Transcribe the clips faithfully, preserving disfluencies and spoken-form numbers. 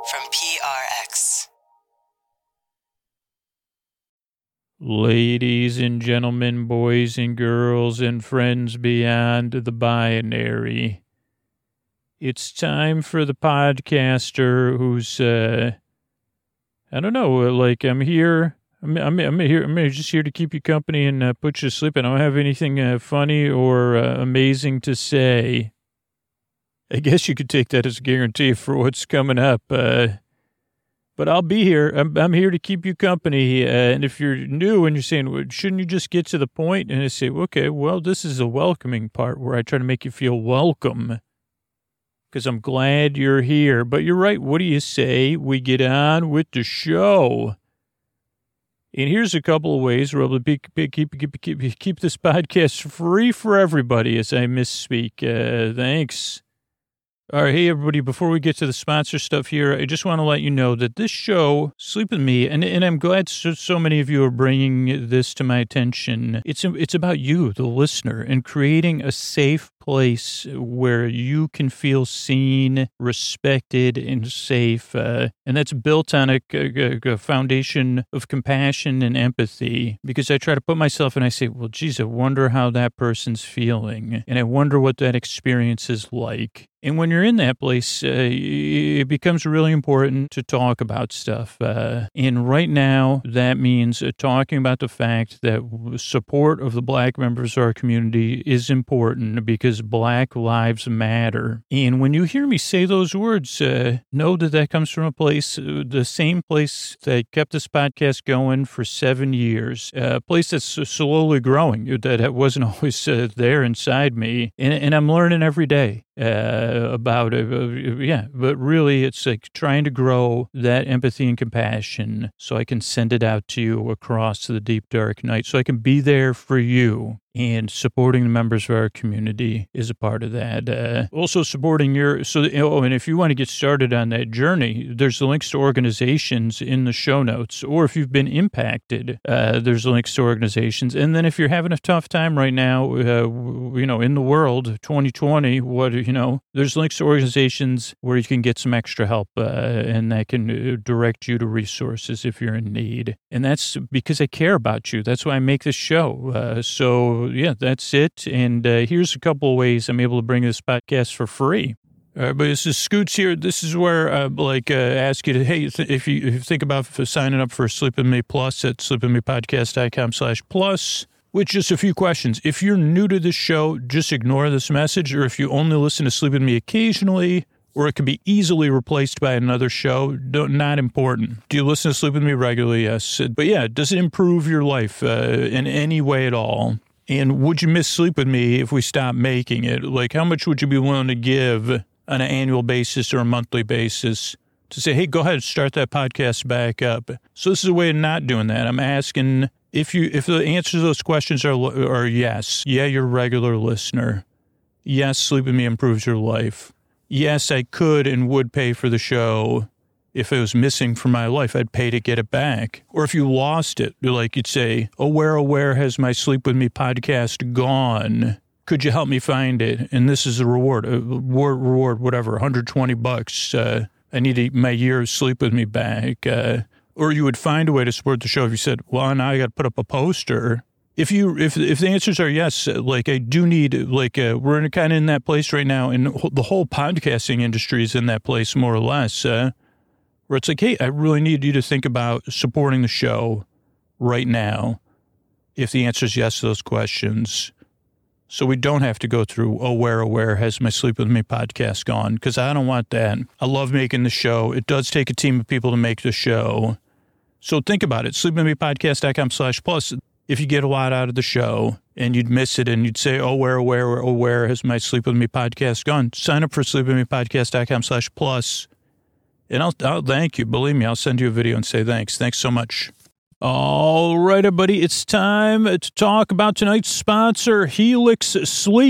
from P R X. Ladies and gentlemen, boys and girls, and friends beyond the binary, it's time for the podcaster who's, uh, I don't know, like I'm here, I'm, I'm, I'm here, I'm just here to keep you company and uh, put you to sleep. I don't have anything uh, funny or uh, amazing to say. I guess you could take that as a guarantee for what's coming up. Uh, But I'll be here. I'm, I'm here to keep you company. Uh, and if you're new and you're saying, well, shouldn't you just get to the point? And I say, okay, well, this is a welcoming part where I try to make you feel welcome because I'm glad you're here. But you're right. What do you say? We get on with the show. And here's a couple of ways we're able to keep, keep, keep, keep, keep this podcast free for everybody as I misspeak. Uh, thanks. All right, hey, everybody, before we get to the sponsor stuff here, I just want to let you know that this show, Sleep With Me, and, and I'm glad so, so many of you are bringing this to my attention. It's, it's about you, the listener, and creating a safe place where you can feel seen, respected, and safe. Uh, and that's built on a, a, a foundation of compassion and empathy, because I try to put myself and I say, well, geez, I wonder how that person's feeling, and I wonder what that experience is like. And when you're in that place, uh, it becomes really important to talk about stuff. Uh, and right now, that means uh, talking about the fact that support of the Black members of our community is important because Black lives matter. And when you hear me say those words, uh, know that that comes from a place, uh, the same place that kept this podcast going for seven years, uh, a place that's slowly growing, that wasn't always uh, there inside me. And, and I'm learning every day. Uh, about it. Uh, yeah, but really it's like trying to grow that empathy and compassion so I can send it out to you across the deep, dark night, so I can be there for you. And supporting the members of our community is a part of that. Uh, also supporting your, so, oh, and if you want to get started on that journey, there's the links to organizations in the show notes. Or if you've been impacted, uh, there's links to organizations. And then if you're having a tough time right now, uh, you know, in the world, twenty twenty, what, you know, there's links to organizations where you can get some extra help, uh, and that can direct you to resources if you're in need. And that's because I care about you. That's why I make this show. Uh, so, yeah, that's it. And uh, here's a couple of ways I'm able to bring this podcast for free. Uh, but this is Scoots here. This is where I uh, like uh, ask you to, hey, th- if, you, if you think about signing up for Sleep With Me Plus at sleepwithmepodcast.com slash plus with just a few questions. If you're new to this show, just ignore this message. Or if you only listen to Sleep With Me occasionally, or it can be easily replaced by another show, don't, not important. Do you listen to Sleep With Me regularly? Yes. But yeah, does it improve your life uh, in any way at all? And would you miss Sleep With Me if we stop making it? Like, how much would you be willing to give on an annual basis or a monthly basis to say, hey, go ahead, start that podcast back up? So this is a way of not doing that. I'm asking if you, if the answers to those questions are, are yes. Yeah, you're a regular listener. Yes, Sleep With Me improves your life. Yes, I could and would pay for the show. If it was missing from my life, I'd pay to get it back. Or if you lost it, like you'd say, oh, where, oh, where has my Sleep With Me podcast gone? Could you help me find it? And this is a reward, a reward, reward whatever, one hundred twenty bucks. Uh, I need my year of Sleep With Me back. Uh, or you would find a way to support the show if you said, well, now I got to put up a poster. If you, if if the answers are yes, like I do need, like uh, we're in kind of in that place right now, and the whole podcasting industry is in that place more or less, uh, where it's like, hey, I really need you to think about supporting the show right now. If the answer is yes to those questions, so we don't have to go through, oh, where, oh, where has my Sleep With Me podcast gone? Because I don't want that. I love making the show. It does take a team of people to make the show. So think about it. sleepwithmepodcast.com slash plus. If you get a lot out of the show and you'd miss it and you'd say, oh, where, where, oh, where has my Sleep With Me podcast gone? Sign up for sleepwithmepodcast.com slash plus. And I'll, I'll thank you. Believe me, I'll send you a video and say thanks. Thanks so much. All right, everybody, it's time to talk about tonight's sponsor, Helix Sleep.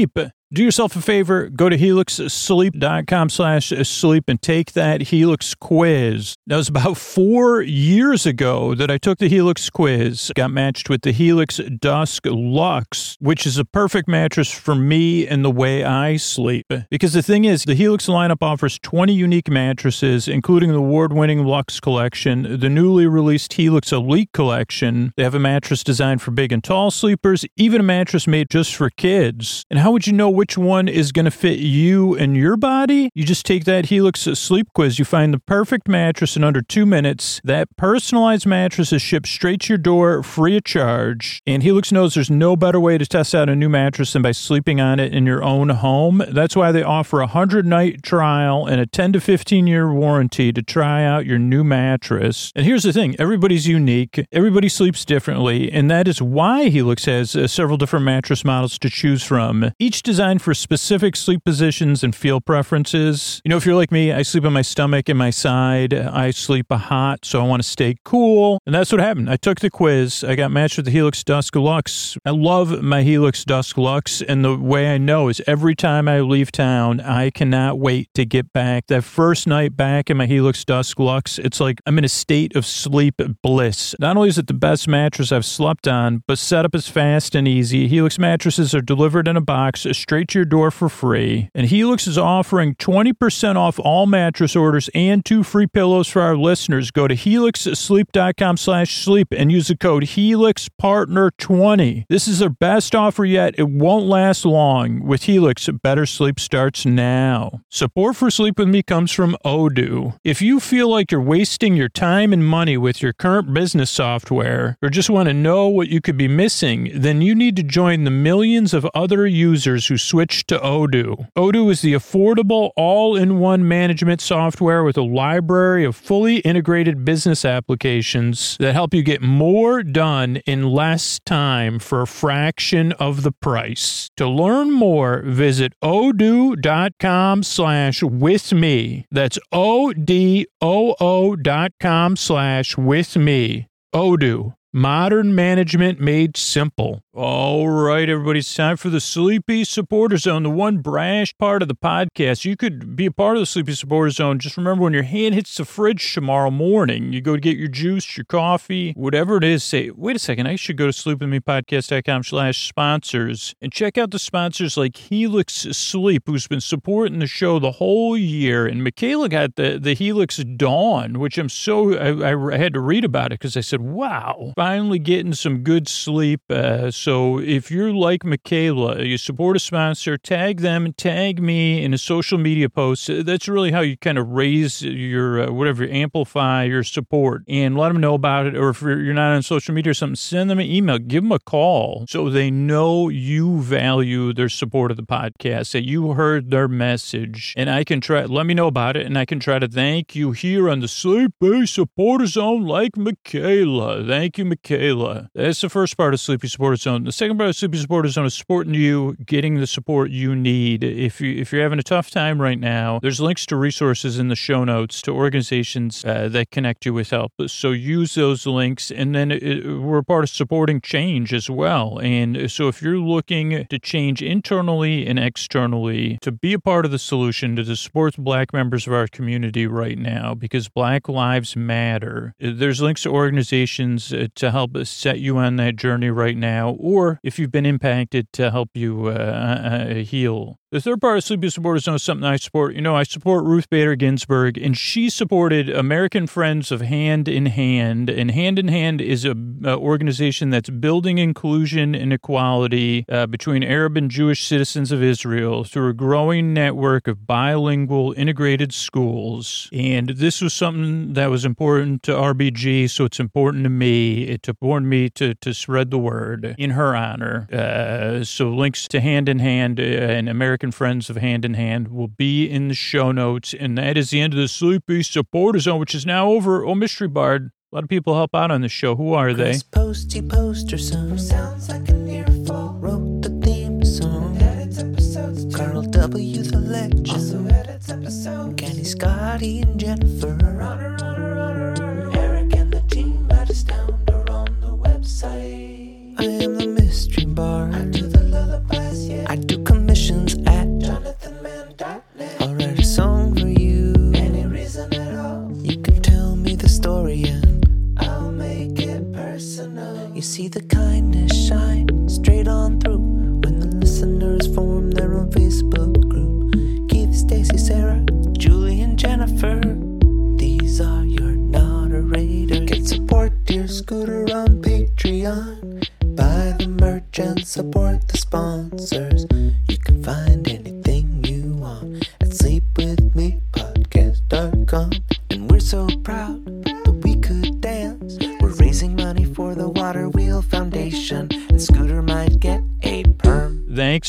Do yourself a favor, go to helix sleep dot com slash sleep and take that Helix quiz. That was about four years ago that I took the Helix quiz, got matched with the Helix Dusk Luxe, which is a perfect mattress for me and the way I sleep. Because the thing is, the Helix lineup offers twenty unique mattresses, including the award-winning Luxe collection, the newly released Helix Elite collection. They have a mattress designed for big and tall sleepers, even a mattress made just for kids. And how would you know which one is going to fit you and your body? You just take that Helix sleep quiz. You find the perfect mattress in under two minutes. That personalized mattress is shipped straight to your door, free of charge. And Helix knows there's no better way to test out a new mattress than by sleeping on it in your own home. That's why they offer a one hundred night trial and a ten to fifteen year warranty to try out your new mattress. And here's the thing. Everybody's unique. Everybody sleeps differently. And that is why Helix has uh, several different mattress models to choose from. Each designed for specific sleep positions and feel preferences. You know, if you're like me, I sleep on my stomach and my side. I sleep hot, so I want to stay cool. And that's what happened. I took the quiz. I got matched with the Helix Dusk Luxe. I love my Helix Dusk Luxe, and the way I know is every time I leave town, I cannot wait to get back. That first night back in my Helix Dusk Luxe, it's like I'm in a state of sleep bliss. Not only is it the best mattress I've slept on, but setup is fast and easy. Helix mattresses are delivered in a box straight to your door for free. And Helix is offering twenty percent off all mattress orders and two free pillows for our listeners. Go to helix sleep dot com slash sleep and use the code Helix Partner twenty. This is their best offer yet. It won't last long. With Helix, better sleep starts now. Support for Sleep With Me comes from Odoo. If you feel like you're wasting your time and money with your current business software, or just want to know what you could be missing, then you need to join the millions of other users who switch to Odoo. Odoo is the affordable all-in-one management software with a library of fully integrated business applications that help you get more done in less time for a fraction of the price. To learn more, visit odoo dot com slash with me. That's O D O O dot com slash with me. Odoo. Modern management made simple. All right, everybody, it's time for the Sleepy Supporter Zone, the one brash part of the podcast. You could be a part of the Sleepy Supporter Zone. Just remember, when your hand hits the fridge tomorrow morning, you go to get your juice, your coffee, whatever it is, say, wait a second, I should go to sleep with me podcast dot com slash sponsors and check out the sponsors like Helix Sleep, who's been supporting the show the whole year. And Michaela got the, the Helix Dawn, which I'm so, I, I had to read about it because I said, wow, finally getting some good sleep. Uh, so if you're like Michaela, you support a sponsor, tag them, tag me in a social media post. That's really how you kind of raise your, uh, whatever, amplify your support and let them know about it. Or if you're, you're not on social media or something, send them an email, give them a call so they know you value their support of the podcast, that you heard their message. And I can try, let me know about it, and I can try to thank you here on the Sleepy Supporter Zone like Michaela. Thank you, Michaela. That's the first part of Sleepy Supporter Zone. The second part of Sleepy Supporter Zone is supporting you, getting the support you need. If, you, if you're having a tough time right now, there's links to resources in the show notes to organizations uh, that connect you with help. So use those links, and then it, we're a part of supporting change as well. And so if you're looking to change internally and externally, to be a part of the solution, to support the Black members of our community right now, because Black lives matter, there's links to organizations to help set you on that journey right now, or if you've been impacted, to help you uh, uh, heal. The third part of Sleepy Supporter Zone is something I support. You know, I support Ruth Bader Ginsburg, and she supported American Friends of Hand in Hand. And Hand in Hand is an organization that's building inclusion and equality uh, between Arab and Jewish citizens of Israel through a growing network of bilingual integrated schools. And this was something that was important to R B G, so it's important to me. It's important to me to, to spread the word in her honor. Uh, so links to Hand in Hand uh, and American Friends of Hand in Hand will be in the show notes. And that is the end of the Sleepy Supporter Zone, which is now over. Oh, Mystery Bard. A lot of people help out on this show. Who are they? Chris Posty Poster Son sounds like an earful. Wrote the theme song. Edits episodes too. Carl W. the Legend also edits episodes. Kenny, Scotty, and Jennifer. Runner, runner, runner. Eric and the team at Astound are on the website. I am the Mystery Bard. I do the lullabies, yeah. I do commissions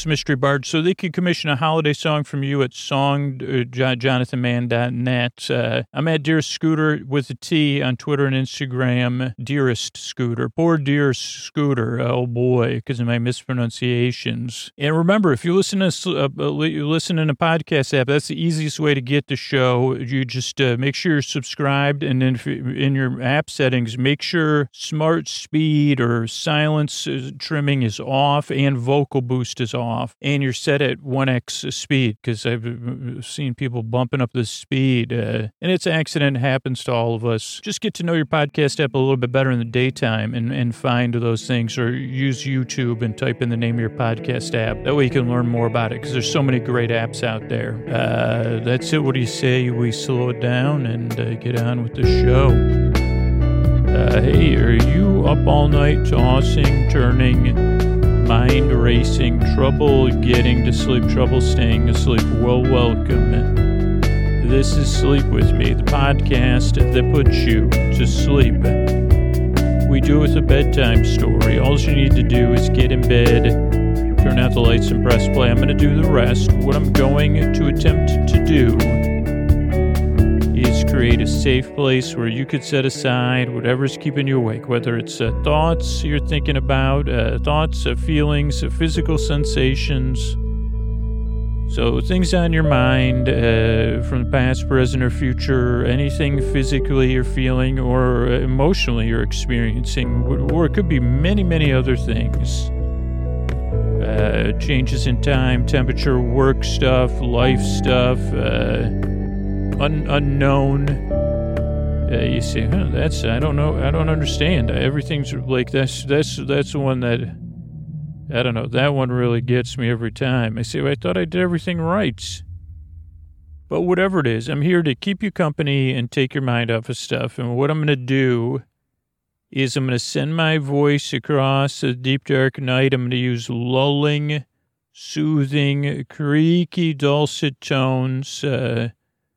Mystery Bard, so they can commission a holiday song from you at song jonathan mann dot net. Uh, I'm at Dearest Scooter with a T on Twitter and Instagram. Dearest Scooter. Poor Dearest Scooter. Oh, boy, because of my mispronunciations. And remember, if you listen to uh, you listen in a podcast app, that's the easiest way to get the show. You just uh, make sure you're subscribed, and then if you, in your app settings, make sure Smart Speed or silence trimming is off and vocal boost is off, and you're set at one x speed, because I've seen people bumping up the speed, uh, and it's an accident, happens to all of us. Just get to know your podcast app a little bit better in the daytime and, and find those things, or use YouTube and type in the name of your podcast app. That way you can learn more about it, because there's so many great apps out there. Uh, that's it. What do you say we slow it down and uh, get on with the show? Uh, hey, are you up all night tossing, turning, mind racing, trouble getting to sleep, trouble staying asleep? Well, welcome. This is Sleep With Me, the podcast that puts you to sleep. We do it with a bedtime story. All you need to do is get in bed, turn out the lights and press play. I'm going to do the rest. What I'm going to attempt to do is create a safe place where you could set aside whatever's keeping you awake, whether it's uh, thoughts you're thinking about, uh, thoughts, uh, feelings, uh, physical sensations. So things on your mind uh, from the past, present, or future, anything physically you're feeling or emotionally you're experiencing, or it could be many, many other things. Uh, changes in time, temperature, work stuff, life stuff, uh, un- unknown. Uh, you say, huh, that's, I don't know, I don't understand. Everything's like, that's, that's, that's the one that, I don't know, that one really gets me every time. I say, well, I thought I did everything right. But whatever it is, I'm here to keep you company and take your mind off of stuff. And what I'm going to do is I'm going to send my voice across the deep, dark night. I'm going to use lulling, soothing, creaky, dulcet tones. Uh,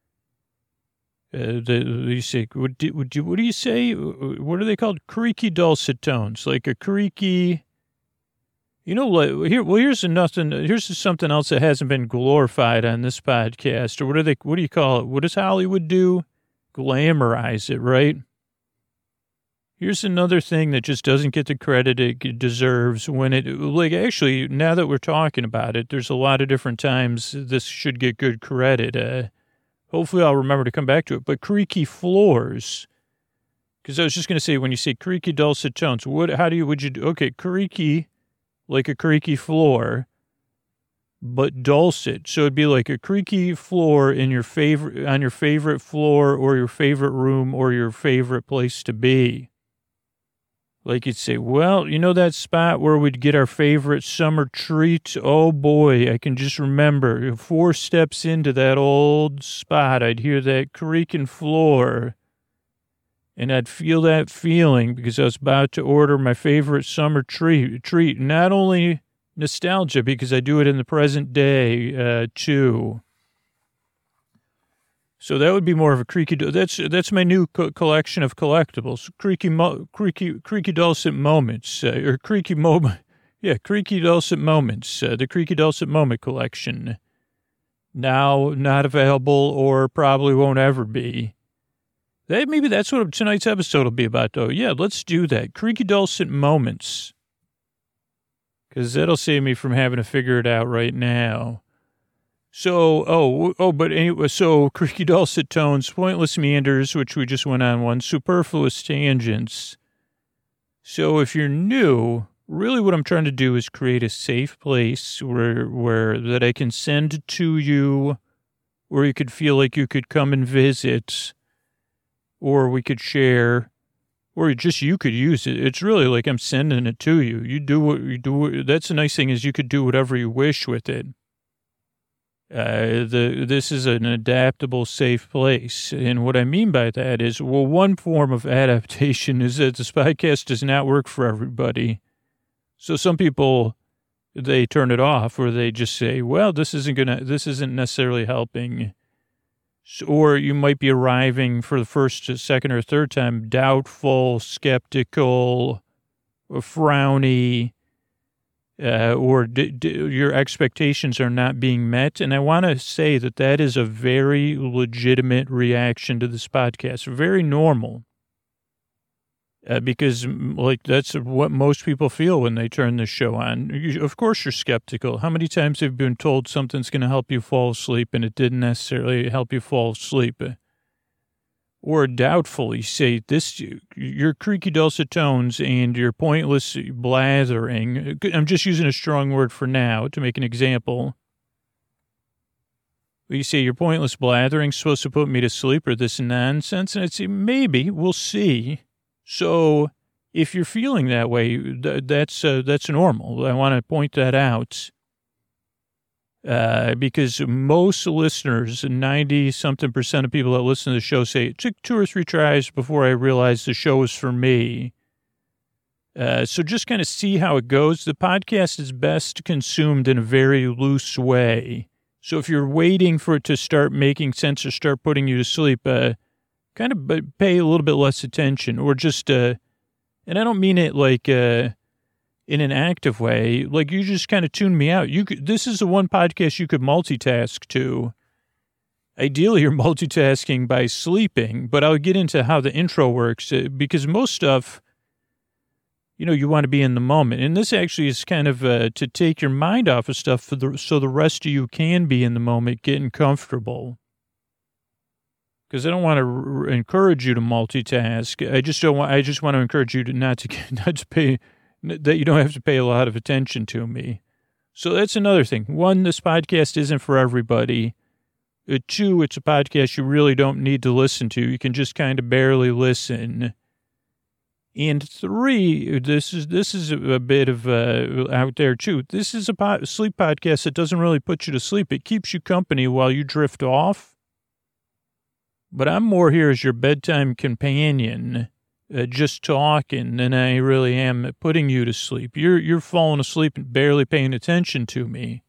uh, the, you say, what do, what, do, what do you say? What are they called? Creaky, dulcet tones. Like a creaky... You know, here. Well, here's nothing. Here's something else that hasn't been glorified on this podcast. Or what do they? What do you call it? What does Hollywood do? Glamorize it, right? Here's another thing that just doesn't get the credit it deserves. When it, like, actually, now that we're talking about it, there's a lot of different times this should get good credit. Uh, hopefully, I'll remember to come back to it. But creaky floors. Because I was just going to say, when you say creaky dulcet tones, what? How do you? Would you? Okay, creaky. Like a creaky floor, but dulcet. So it'd be like a creaky floor in your favorite, on your favorite floor or your favorite room or your favorite place to be. Like you'd say, well, you know that spot where we'd get our favorite summer treat? Oh boy, I can just remember four steps into that old spot. I'd hear that creaking floor. And I'd feel that feeling because I was about to order my favorite summer treat. Treat not only nostalgia, because I do it in the present day, uh, too. So that would be more of a creaky. That's that's my new co- collection of collectibles. Creaky, mo- creaky, creaky dulcet moments, uh, or creaky moment. Yeah, creaky dulcet moments. Uh, the creaky dulcet moment collection. Now not available, or probably won't ever be. That, maybe that's what tonight's episode will be about, though. Yeah, let's do that. Creaky dulcet moments. Because that'll save me from having to figure it out right now. So, oh, oh, but anyway, so creaky dulcet tones, pointless meanders, which we just went on one, superfluous tangents. So if you're new, really what I'm trying to do is create a safe place where, where that I can send to you, where you could feel like you could come and visit, or we could share, or just you could use it. It's really like I'm sending it to you. You do what you do. That's the nice thing is you could do whatever you wish with it. Uh, the this is an adaptable, safe place. And what I mean by that is, well, one form of adaptation is that this podcast does not work for everybody. So some people, they turn it off, or they just say, well, this isn't gonna, this isn't necessarily helping. Or you might be arriving for the first, second, or third time doubtful, skeptical, frowny, uh, or d- d- your expectations are not being met. And I want to say that that is a very legitimate reaction to this podcast, very normal. Uh, because, like, that's what most people feel when they turn this show on. You, of course, you're skeptical. How many times have you been told something's going to help you fall asleep and it didn't necessarily help you fall asleep? Or doubtful, you say, this, your creaky dulcet tones and your pointless blathering. I'm just using a strong word for now to make an example. You say, your pointless blathering supposed to put me to sleep, or this nonsense? And I'd say, maybe, we'll see. So if you're feeling that way, th- that's uh, that's normal. I want to point that out uh, because most listeners, ninety-something percent of people that listen to the show say, it took two or three tries before I realized the show was for me. Uh, so just kind of see how it goes. The podcast is best consumed in a very loose way. So if you're waiting for it to start making sense or start putting you to sleep, uh, kind of pay a little bit less attention, or just, uh, and I don't mean it like uh, in an active way, like you just kind of tune me out. You could, this is the one podcast you could multitask to. Ideally, you're multitasking by sleeping, but I'll get into how the intro works uh, because most stuff, you know, you want to be in the moment. And this actually is kind of uh, to take your mind off of stuff for the, so the rest of you can be in the moment, getting comfortable. Because I don't want to r- encourage you to multitask. I just don't want. I just want to encourage you to not to not to pay that you don't have to pay a lot of attention to me. So that's another thing. One, this podcast isn't for everybody. Uh, two, it's a podcast you really don't need to listen to. You can just kind of barely listen. And three, this is this is a bit of uh, out there too. This is a po- sleep podcast that doesn't really put you to sleep. It keeps you company while you drift off. But I'm more here as your bedtime companion, uh, just talking, than I really am putting you to sleep. You're you're falling asleep and barely paying attention to me.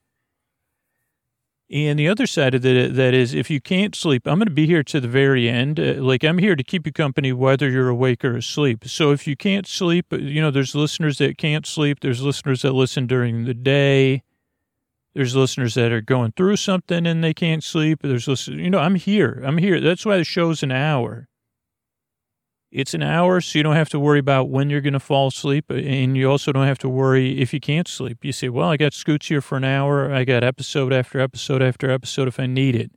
And the other side of that, that is, if you can't sleep, I'm going to be here to the very end. Uh, like, I'm here to keep you company whether you're awake or asleep. So if you can't sleep, you know, there's listeners that can't sleep. There's listeners that listen during the day. There's listeners that are going through something and they can't sleep. There's listeners, you know, I'm here. I'm here. That's why the show's an hour. It's an hour, so you don't have to worry about when you're going to fall asleep. And you also don't have to worry if you can't sleep. You say, well, I got Scoots here for an hour. I got episode after episode after episode if I need it.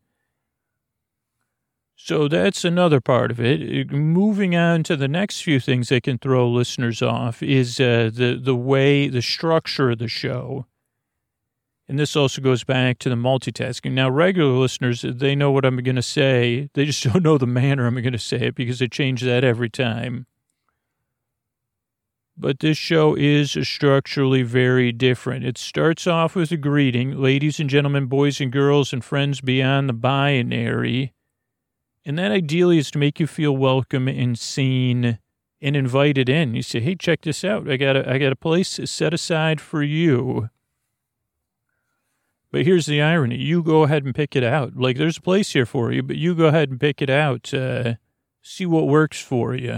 So that's another part of it. Moving on to the next few things that can throw listeners off is uh, the, the way, the structure of the show. And this also goes back to the multitasking. Now, regular listeners, they know what I'm going to say. They just don't know the manner I'm going to say it because I change that every time. But this show is structurally very different. It starts off with a greeting, ladies and gentlemen, boys and girls, and friends beyond the binary. And that ideally is to make you feel welcome and seen and invited in. You say, hey, check this out. I got a, I got a place set aside for you. But here's the irony. You go ahead and pick it out. Like, there's a place here for you, but you go ahead and pick it out. Uh, see what works for you.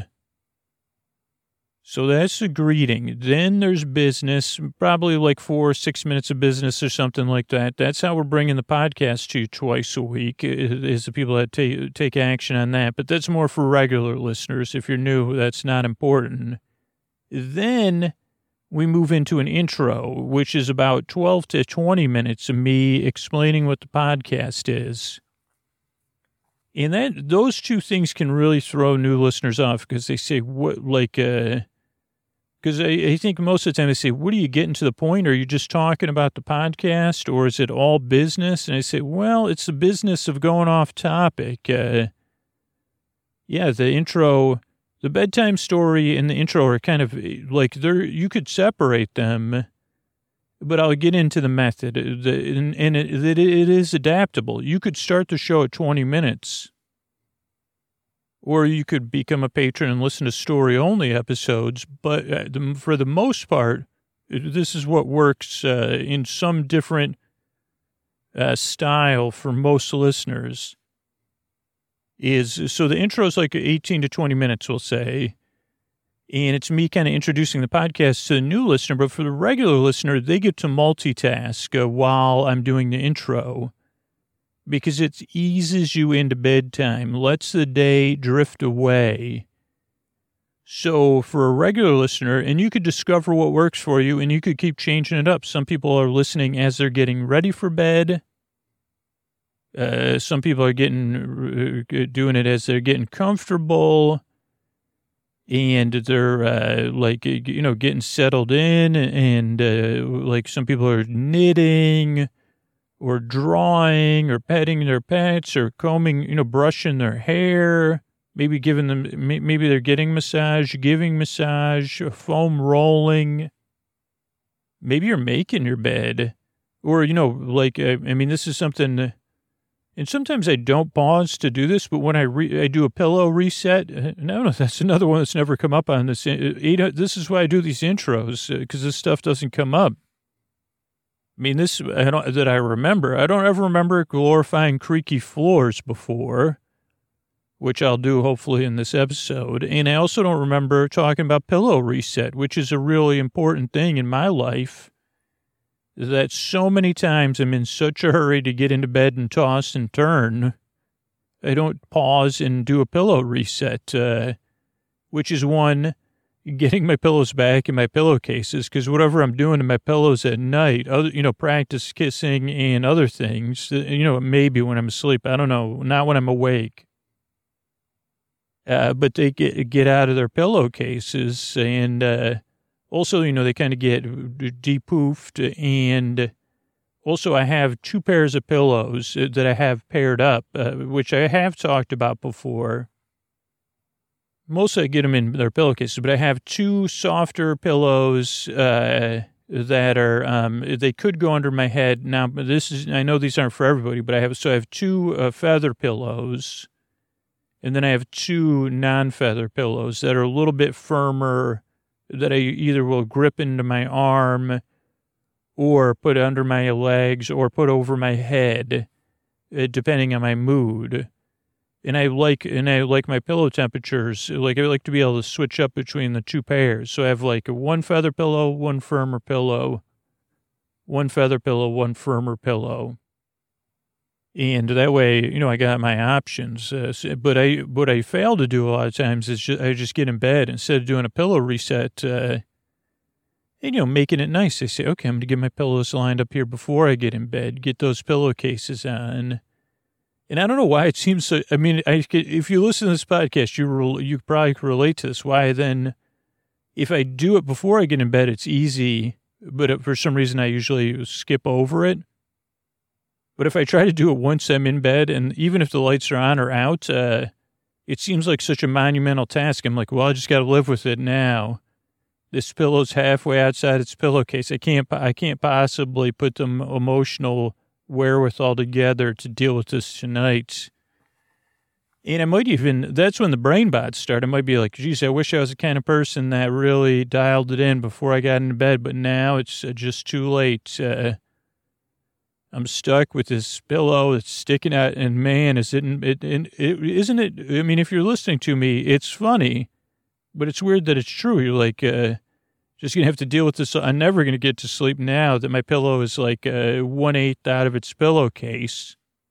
So that's the greeting. Then there's business, probably like four or six minutes of business or something like that. That's how we're bringing the podcast to you twice a week, is the people that take, take action on that. But that's more for regular listeners. If you're new, that's not important. Then we move into an intro, which is about twelve to twenty minutes of me explaining what the podcast is. And that those two things can really throw new listeners off because they say, what, like, uh, because I, I think most of the time they say, what are you getting to the point? Are you just talking about the podcast, or is it all business? And I say, well, it's the business of going off topic. Uh, yeah, the intro... The bedtime story and the intro are kind of like they're, you could separate them, but I'll get into the method. The, and and it, it, it is adaptable. You could start the show at twenty minutes, or you could become a patron and listen to story-only episodes. But for the most part, this is what works uh, in some different uh, style for most listeners. Is so the intro is like eighteen to twenty minutes, we'll say. And it's me kind of introducing the podcast to the new listener, but for the regular listener, they get to multitask uh, while I'm doing the intro because it eases you into bedtime, lets the day drift away. So for a regular listener, and you could discover what works for you, and you could keep changing it up. Some people are listening as they're getting ready for bed. Uh, some people are getting uh, doing it as they're getting comfortable, and they're uh, like you know getting settled in, and uh, like some people are knitting, or drawing, or petting their pets, or combing, you know, brushing their hair. Maybe giving them, maybe they're getting massage, giving massage, foam rolling. Maybe you're making your bed. Or, you know, like, I, I mean, this is something, and sometimes I don't pause to do this, but when I re, I do a pillow reset, no, no, that's another one that's never come up on this. This is why I do these intros, because this stuff doesn't come up. I mean, this, I don't, that I remember, I don't ever remember glorifying creaky floors before, which I'll do hopefully in this episode. And I also don't remember talking about pillow reset, which is a really important thing in my life, that so many times I'm in such a hurry to get into bed and toss and turn, I don't pause and do a pillow reset, uh, which is one, getting my pillows back in my pillowcases, because whatever I'm doing to my pillows at night, other, you know, practice kissing and other things, you know, maybe when I'm asleep, I don't know, not when I'm awake. Uh, but they get get out of their pillowcases, and uh, also, you know, they kind of get depoofed. And also, I have two pairs of pillows that I have paired up, uh, which I have talked about before. Mostly, I get them in their pillowcases, but I have two softer pillows uh, that are um, they could go under my head. Now, this is I know these aren't for everybody, but I have so I have two uh, feather pillows. And then I have two non-feather pillows that are a little bit firmer, that I either will grip into my arm or put under my legs or put over my head, depending on my mood. And I like and I like my pillow temperatures. Like I like to be able to switch up between the two pairs. So I have like a one feather pillow, one firmer pillow, one feather pillow, one firmer pillow. And that way, you know, I got my options. Uh, but I, what I fail to do a lot of times is just, I just get in bed instead of doing a pillow reset. Uh, and, you know, making it nice. I say, okay, I'm going to get my pillows lined up here before I get in bed, get those pillowcases on. And I don't know why it seems so, I mean, I, if you listen to this podcast, you you probably can relate to this. Why then, if I do it before I get in bed, it's easy. But for some reason, I usually skip over it. But if I try to do it once I'm in bed, and even if the lights are on or out, uh, it seems like such a monumental task. I'm like, well, I just got to live with it now. This pillow's halfway outside its pillowcase. I can't, I can't possibly put the emotional wherewithal together to deal with this tonight. And I might even, that's when the brain bots start. I might be like, geez, I wish I was the kind of person that really dialed it in before I got into bed, but now it's just too late. Uh, I'm stuck with this pillow that's sticking out, and man, is it, it, it, it, isn't it, I mean, if you're listening to me, it's funny, but it's weird that it's true. You're like, uh, just going to have to deal with this. I'm never going to get to sleep now that my pillow is like uh, one-eighth out of its pillowcase,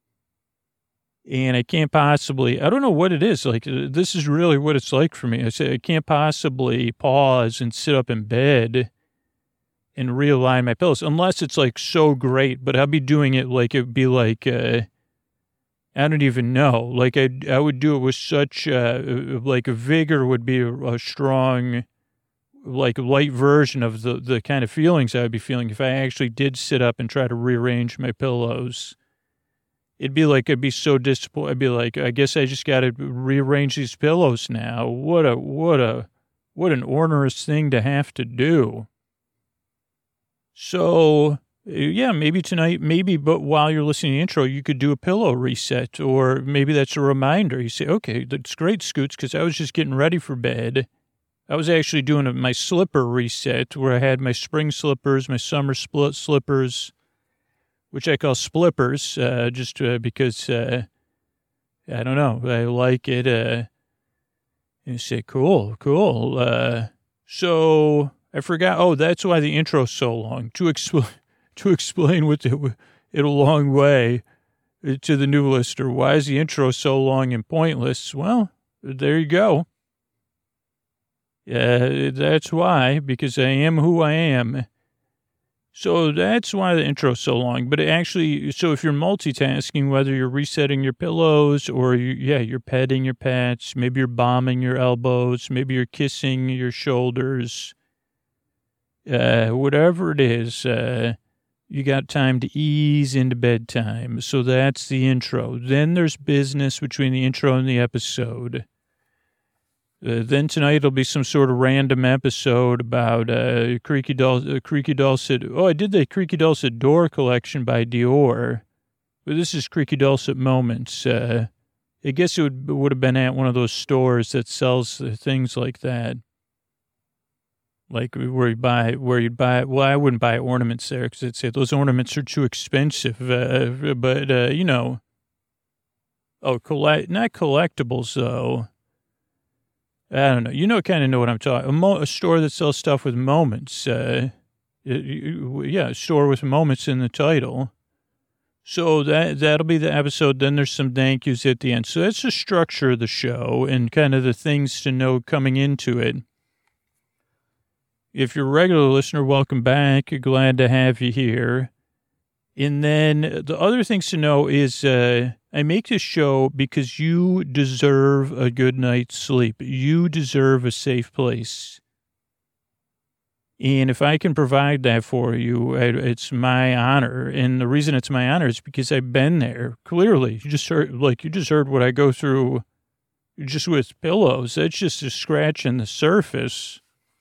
and I can't possibly, I don't know what it is. Like, this is really what it's like for me. I say I can't possibly pause and sit up in bed and realign my pillows, unless it's like so great, but I'll be doing it like it'd be like, uh, I don't even know. Like I, I would do it with such, uh, like a vigor would be a, a strong, like light version of the, the kind of feelings I would be feeling if I actually did sit up and try to rearrange my pillows. It'd be like, I'd be so disappointed. I'd be like, I guess I just got to rearrange these pillows now. What a, what a, what an onerous thing to have to do. So, yeah, maybe tonight, maybe, but while you're listening to the intro, you could do a pillow reset, or maybe that's a reminder. You say, okay, that's great, Scoots, because I was just getting ready for bed. I was actually doing a, my slipper reset, where I had my spring slippers, my summer split slippers, which I call splippers, uh, just uh, because, uh, I don't know, I like it. Uh, You say, cool, cool. Uh, so I forgot. Oh, that's why the intro's so long. To explain, to explain what the, in a long way to the new listener, why is the intro so long and pointless? Well, there you go. Yeah, that's why, because I am who I am. So that's why the intro's so long. But it actually, so if you're multitasking, whether you're resetting your pillows or, you, yeah, you're petting your pets, maybe you're bombing your elbows, maybe you're kissing your shoulders, uh, whatever it is, uh, you got time to ease into bedtime. So that's the intro. Then there's business between the intro and the episode. Uh, then tonight it'll be some sort of random episode about uh, Creaky, Dul- uh, Creaky Dulcet. Oh, I did the Creaky Dulcet Door collection by Dior. But this is Creaky Dulcet Moments. Uh, I guess it would, would have been at one of those stores that sells things like that. Like where you buy, where you'd buy, well, I wouldn't buy ornaments there because I'd say those ornaments are too expensive. Uh, but, uh, you know, oh, collect, not collectibles though. I don't know. You know, kind of know what I'm talking. A, mo- a store that sells stuff with moments. Uh, yeah, a store with moments in the title. So that that'll be the episode. Then there's some thank yous at the end. So that's the structure of the show and kind of the things to know coming into it. If you're a regular listener, welcome back. Glad to have you here. And then the other things to know is uh, I make this show because you deserve a good night's sleep. You deserve a safe place. And if I can provide that for you, it's my honor. And the reason it's my honor is because I've been there. Clearly, you just heard, like, you just heard what I go through just with pillows. That's just a scratch on the surface.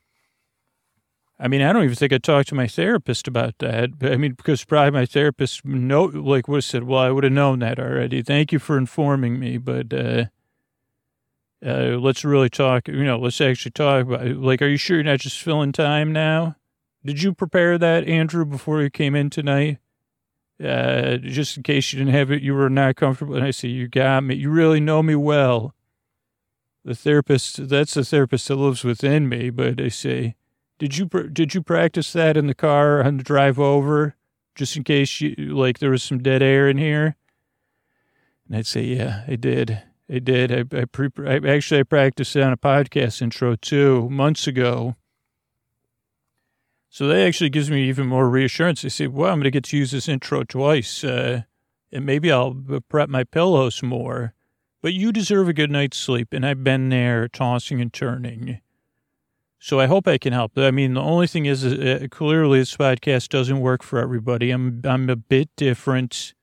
I mean, I don't even think I talked to my therapist about that. I mean, because probably my therapist know, like would have said, well, I would have known that already. Thank you for informing me. But uh, uh, let's really talk, you know, let's actually talk about it. Like, are you sure you're not just filling time now? Did you prepare that, Andrew, before you came in tonight? Uh, just in case you didn't have it, you were not comfortable. And I say, you got me. You really know me well. The therapist, that's the therapist that lives within me. But I say, Did you did you practice that in the car on the drive over, just in case you like there was some dead air in here? And I'd say, yeah, I did, I did. I I, pre, I actually I practiced it on a podcast intro too months ago. So that actually gives me even more reassurance. I say, well, I'm going to get to use this intro twice, uh, and maybe I'll prep my pillows more. But you deserve a good night's sleep, and I've been there, tossing and turning. So I hope I can help. I mean, the only thing is, uh, clearly this podcast doesn't work for everybody. I'm I'm a bit different.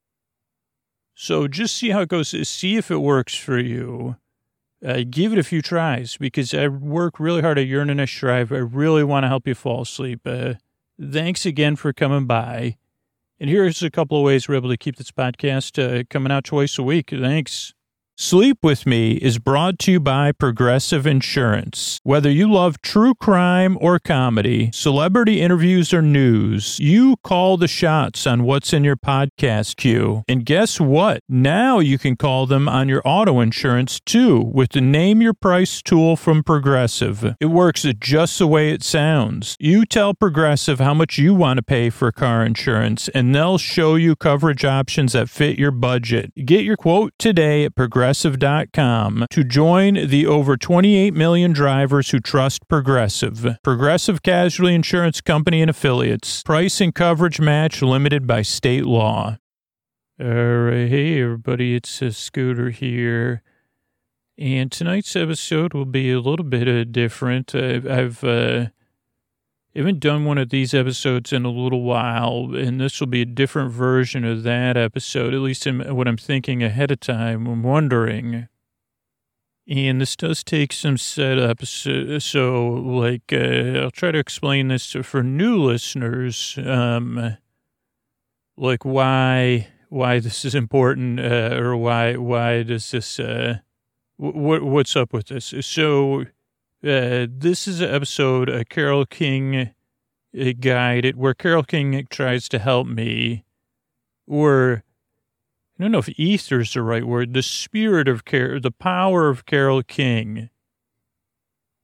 So just see how it goes. See if it works for you. Uh, give it a few tries because I work really hard at Uranus Drive. I really want to help you fall asleep. Uh, thanks again for coming by. And here's a couple of ways we're able to keep this podcast uh, coming out twice a week. Thanks. Sleep With Me is brought to you by Progressive Insurance. Whether you love true crime or comedy, celebrity interviews or news, you call the shots on what's in your podcast queue. And guess what? Now you can call them on your auto insurance too with the Name Your Price tool from Progressive. It works just the way it sounds. You tell Progressive how much you want to pay for car insurance, and they'll show you coverage options that fit your budget. Get your quote today at Progressive. Progressive dot com to join the over twenty-eight million drivers who trust Progressive. Progressive Casualty Insurance Company and Affiliates. Price and coverage match limited by state law. All right, hey everybody, it's a Scooter here. And tonight's episode will be a little bit uh, different. I've, I've uh, haven't done one of these episodes in a little while, and this will be a different version of that episode, at least in what I'm thinking ahead of time. I'm wondering. And this does take some setup, so, so like, uh, I'll try to explain this to, for new listeners, um, like why, why this is important, uh, or why, why does this, uh, what, what's up with this? So, Uh, this is an episode, a Carole King guide, where Carole King tries to help me, or I don't know if ether is the right word, the spirit of Carole, the power of Carole King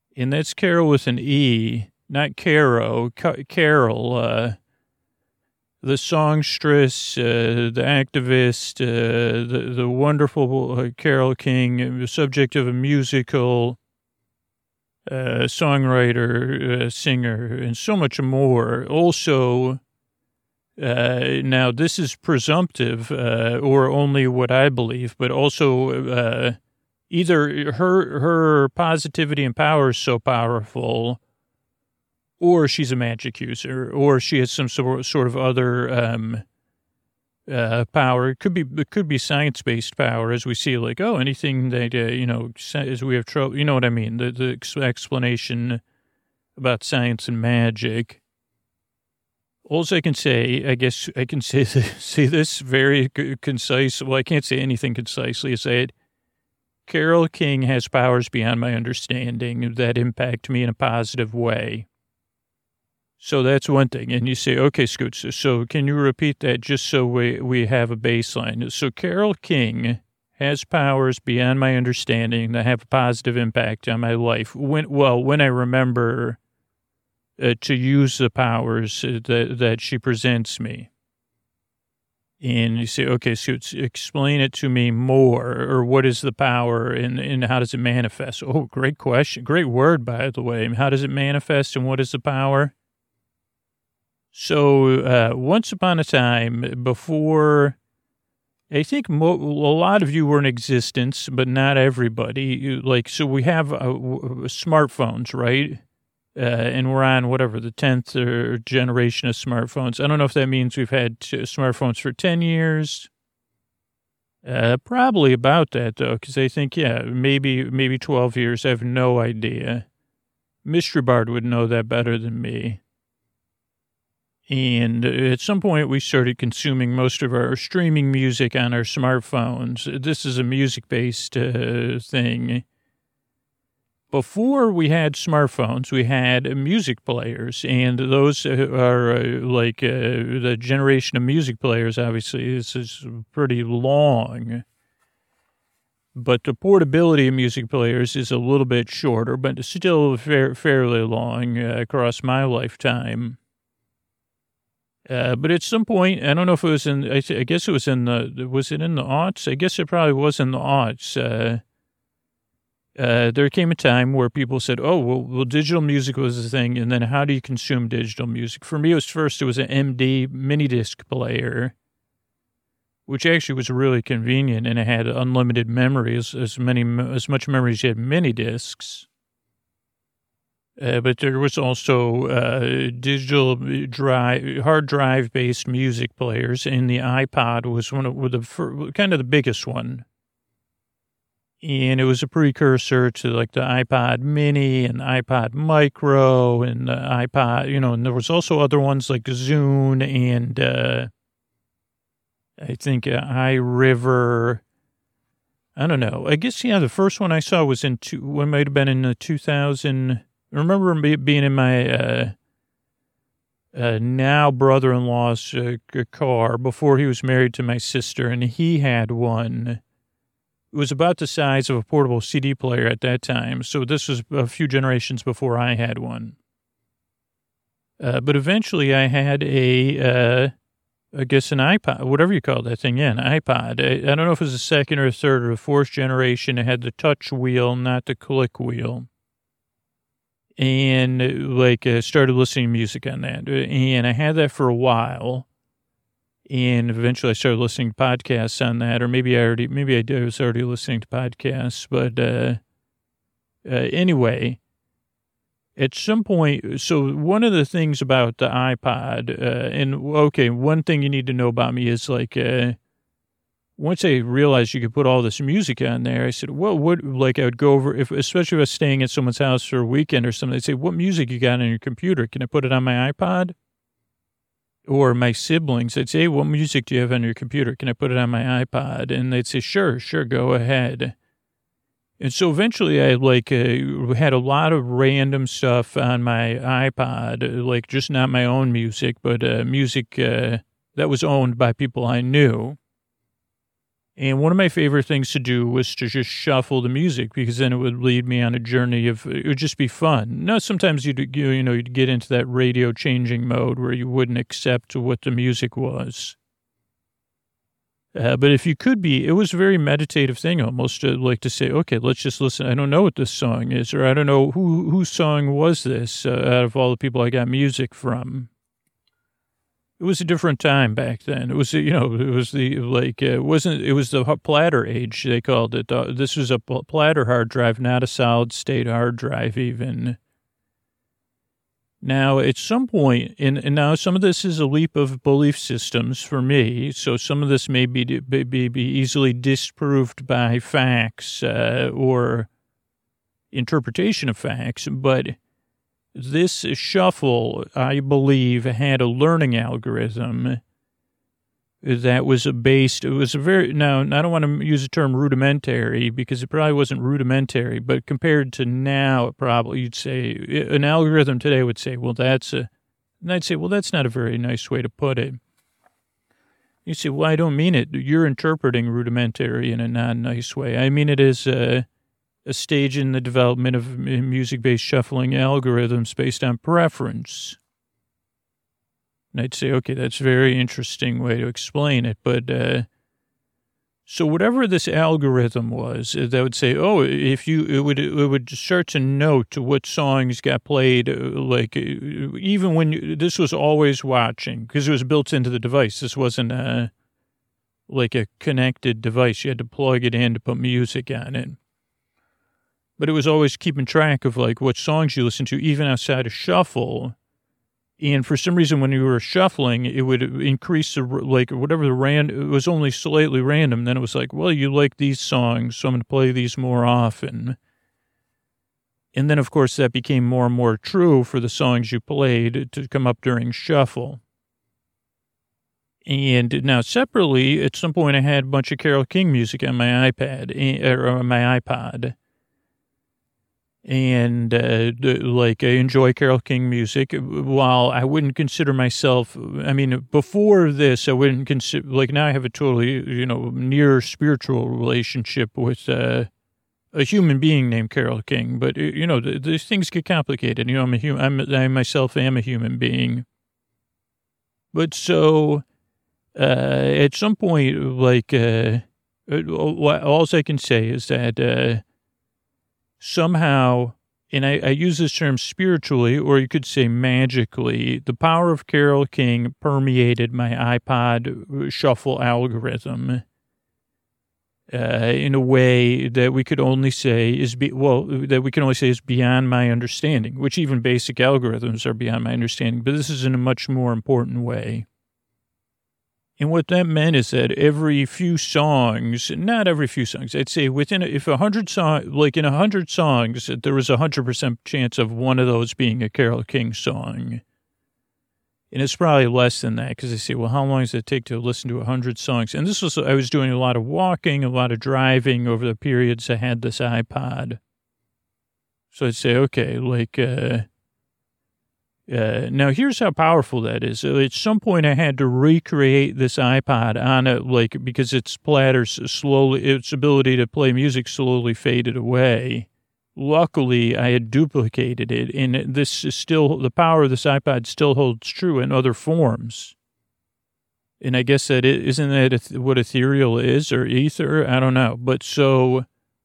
And that's Carol with an E, not Caro, Ca- Carol, uh, the songstress, uh, the activist, uh, the, the wonderful uh, Carole King, the subject of a musical, uh, songwriter, uh, singer, and so much more. Also, uh, now this is presumptive, uh, or only what I believe, but also, uh, either her, her positivity and power is so powerful, or she's a magic user, or she has some sort sort of other um, uh, power. It could be it could be science based power, as we see, like oh, anything that uh, you know, as we have trouble, you know what I mean? The the ex- explanation about science and magic. All I can say, I guess I can say say this very concise. Well, I can't say anything concisely. I say it. Carole King has powers beyond my understanding that impact me in a positive way. So that's one thing. And you say, okay, Scoots, so can you repeat that just so we, we have a baseline? So Carole King has powers beyond my understanding that have a positive impact on my life. When, well, when I remember uh, to use the powers that, that she presents me. And you say, okay, Scoots, explain it to me more, or what is the power and, and how does it manifest? Oh, great question. Great word, by the way. How does it manifest and what is the power? So, uh, once upon a time, before, I think mo- a lot of you were in existence, but not everybody. You, like, so we have uh, w- smartphones, right? Uh, and we're on whatever, the tenth or generation of smartphones. I don't know if that means we've had t- smartphones for ten years. Uh, probably about that, though, because I think, yeah, maybe, maybe twelve years. I have no idea. Mystery Bard would know that better than me. And at some point, we started consuming most of our streaming music on our smartphones. This is a music-based uh, thing. Before we had smartphones, we had music players, and those are uh, like uh, the generation of music players, obviously, this is pretty long. But the portability of music players is a little bit shorter, but still fair, fairly long uh, across my lifetime. Uh, but at some point, I don't know if it was in, I, th- I guess it was in the, was it in the aughts? I guess it probably was in the aughts. Uh, uh, there came a time where people said, oh, well, well, digital music was the thing. And then how do you consume digital music? For me, it was first, it was an M D mini disc player, which actually was really convenient. And it had unlimited memory, as, as many, as much memory as you had mini discs. Uh, but there was also uh, digital drive, hard drive-based music players, and the iPod was one of the kind of the biggest one. And it was a precursor to like the iPod Mini and iPod Micro and the iPod, you know. And there was also other ones like Zune and uh, I think uh, iRiver. I don't know. I guess yeah, the first one I saw was in two. What might have been in the two thousand. I remember being in my uh, uh, now brother-in-law's uh, car before he was married to my sister, and he had one. It was about the size of a portable C D player at that time, so this was a few generations before I had one. Uh, but eventually I had a, uh, I guess an iPod, whatever you call that thing, yeah, an iPod. I, I don't know if it was the second or third or fourth generation. It had the touch wheel, not the click wheel. And like uh, started listening to music on that. And I had that for a while. And eventually I started listening to podcasts on that, or maybe I already, maybe I, did, I was already listening to podcasts. But uh, uh, anyway, at some point, so one of the things about the iPod, uh, and okay, one thing you need to know about me is like, uh, once I realized you could put all this music on there, I said, well, what, like I would go over, if, especially if I was staying at someone's house for a weekend or something, they'd say, what music you got on your computer? Can I put it on my iPod? Or my siblings, they'd say, hey, what music do you have on your computer? Can I put it on my iPod? And they'd say, sure, sure, go ahead. And so eventually I like uh, had a lot of random stuff on my iPod, like just not my own music, but uh, music uh, that was owned by people I knew. And one of my favorite things to do was to just shuffle the music, because then it would lead me on a journey of, it would just be fun. Now, sometimes you'd, you know, you'd get into that radio changing mode where you wouldn't accept what the music was. Uh, but if you could be, it was a very meditative thing almost, to like to say, okay, let's just listen. I don't know what this song is, or I don't know who whose song was this uh, out of all the people I got music from. It was a different time back then. It was, you know, it was the, like, uh, it wasn't, it was the platter age, they called it. Uh, this was a platter hard drive, not a solid state hard drive even. Now, at some point, and, and now some of this is a leap of belief systems for me, so some of this may be, be, be easily disproved by facts uh, or interpretation of facts, but this shuffle, I believe, had a learning algorithm that was based, it was a very, now, I don't want to use the term rudimentary because it probably wasn't rudimentary, but compared to now, it probably, you'd say, an algorithm today would say, well, that's a, and I'd say, well, that's not a very nice way to put it. You say, well, I don't mean it. You're interpreting rudimentary in a non-nice way. I mean it as a, a stage in the development of music-based shuffling algorithms based on preference. And I'd say, okay, that's a very interesting way to explain it. But uh, so whatever this algorithm was, that would say, oh, if you, it would, it would start to note what songs got played, like even when you, this was always watching, because it was built into the device. This wasn't a, like a connected device. You had to plug it in to put music on it. But it was always keeping track of like what songs you listen to, even outside of shuffle. And for some reason, when you were shuffling, it would increase the, like, whatever the ran, it was only slightly random. Then it was like, well, you like these songs, so I'm going to play these more often. And then, of course, that became more and more true for the songs you played to come up during shuffle. And now, separately, at some point, I had a bunch of Carole King music on my iPad, or on my iPod. And, uh, like, I enjoy Carole King music. While I wouldn't consider myself, I mean, before this, I wouldn't consider, like, now I have a totally, you know, near spiritual relationship with uh, a human being named Carole King. But, you know, these things get complicated. You know, I'm a human, I'm, I myself am a human being. But so, uh, at some point, like, uh, all I can say is that, uh, somehow, and I, I use this term spiritually, or you could say magically, the power of Carole King permeated my iPod shuffle algorithm uh, in a way that we could only say is, be, well, that we can only say is beyond my understanding, which even basic algorithms are beyond my understanding, but this is in a much more important way. And what that meant is that every few songs, not every few songs, I'd say within, if a hundred songs, like in a hundred songs, there was a hundred percent chance of one of those being a Carole King song. And it's probably less than that, because they say, well, how long does it take to listen to a hundred songs? And this was, I was doing a lot of walking, a lot of driving over the periods I had this iPod. So I'd say, okay, like, uh, Uh, now, here's how powerful that is. At some point, I had to recreate this iPod on it, like, because its platters slowly, its ability to play music slowly faded away. Luckily, I had duplicated it, and this is still, the power of this iPod still holds true in other forms. And I guess that it, isn't that what ethereal is, or ether? I don't know. But so,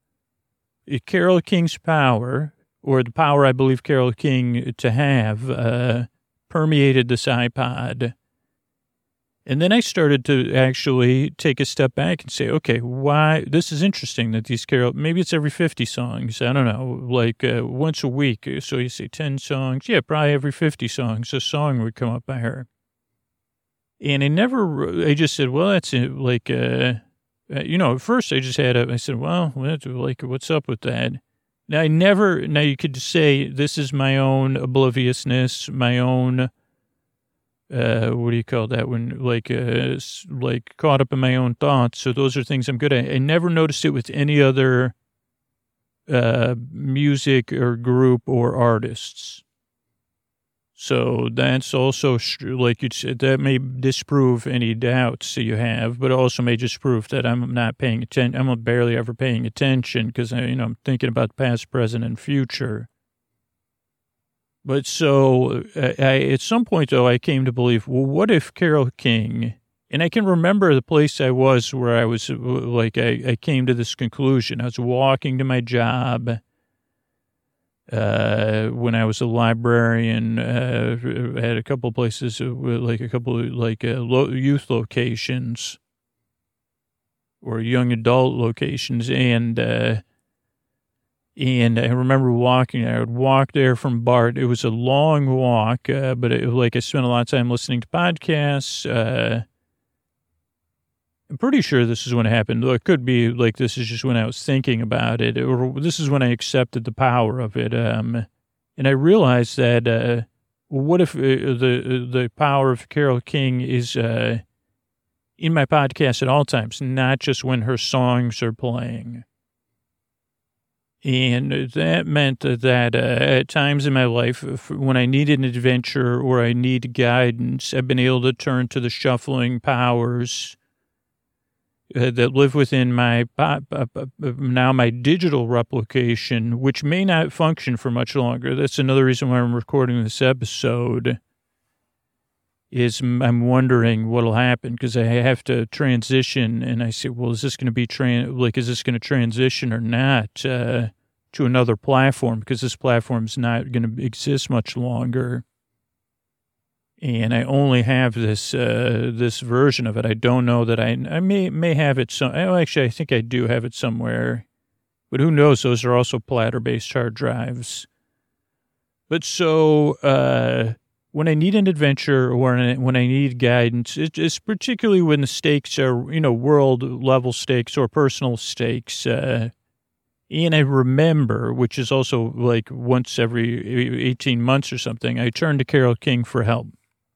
Carole King's power, or the power I believe Carole King to have, uh, permeated this iPod. And then I started to actually take a step back and say, okay, why, this is interesting that these Carole, maybe it's every fifty songs, I don't know, like uh, once a week. So you say ten songs. Yeah, probably every fifty songs, a song would come up by her. And I never, I just said, well, that's it. Like, uh, you know, at first I just had a, I said, well, like, what's up with that? Now, I never, now you could say this is my own obliviousness, my own, uh, what do you call that when, like, uh, like caught up in my own thoughts. So those are things I'm good at. I never noticed it with any other uh, music or group or artists. So that's also, like you said, that may disprove any doubts that you have, but also may disprove that I'm not paying attention. I'm barely ever paying attention because, you know, I'm thinking about the past, present, and future. But so I, I, at some point, though, I came to believe, well, what if Carole King, and I can remember the place I was where I was, like, I, I came to this conclusion. I was walking to my job. Uh, when I was a librarian, uh, at a couple of places, uh, like a couple of like uh, lo- youth locations or young adult locations. And, uh, and I remember walking, I would walk there from BART. It was a long walk, uh, but it, like I spent a lot of time listening to podcasts, uh, I'm pretty sure this is when it happened. It could be like this is just when I was thinking about it, or this is when I accepted the power of it. Um, and I realized that, uh, what if uh, the the power of Carole King is uh, in my podcast at all times, not just when her songs are playing? And that meant that uh, at times in my life, when I needed an adventure or I need guidance, I've been able to turn to the shuffling powers Uh, that live within my, uh, uh, uh, now my digital replication, which may not function for much longer. That's another reason why I'm recording this episode, is I'm wondering what'll happen, because I have to transition, and I say, well, is this going to be, tran- like, is this going to transition or not uh, to another platform, because this platform's not going to exist much longer. And I only have this uh, this version of it. I don't know that I I may may have it some. Oh, actually, I think I do have it somewhere, but who knows? Those are also platter-based hard drives. But so uh, when I need an adventure or when I need guidance, it's particularly when the stakes are, you know, world level stakes or personal stakes. Uh, and I remember, which is also like once every eighteen months or something, I turn to Carole King for help.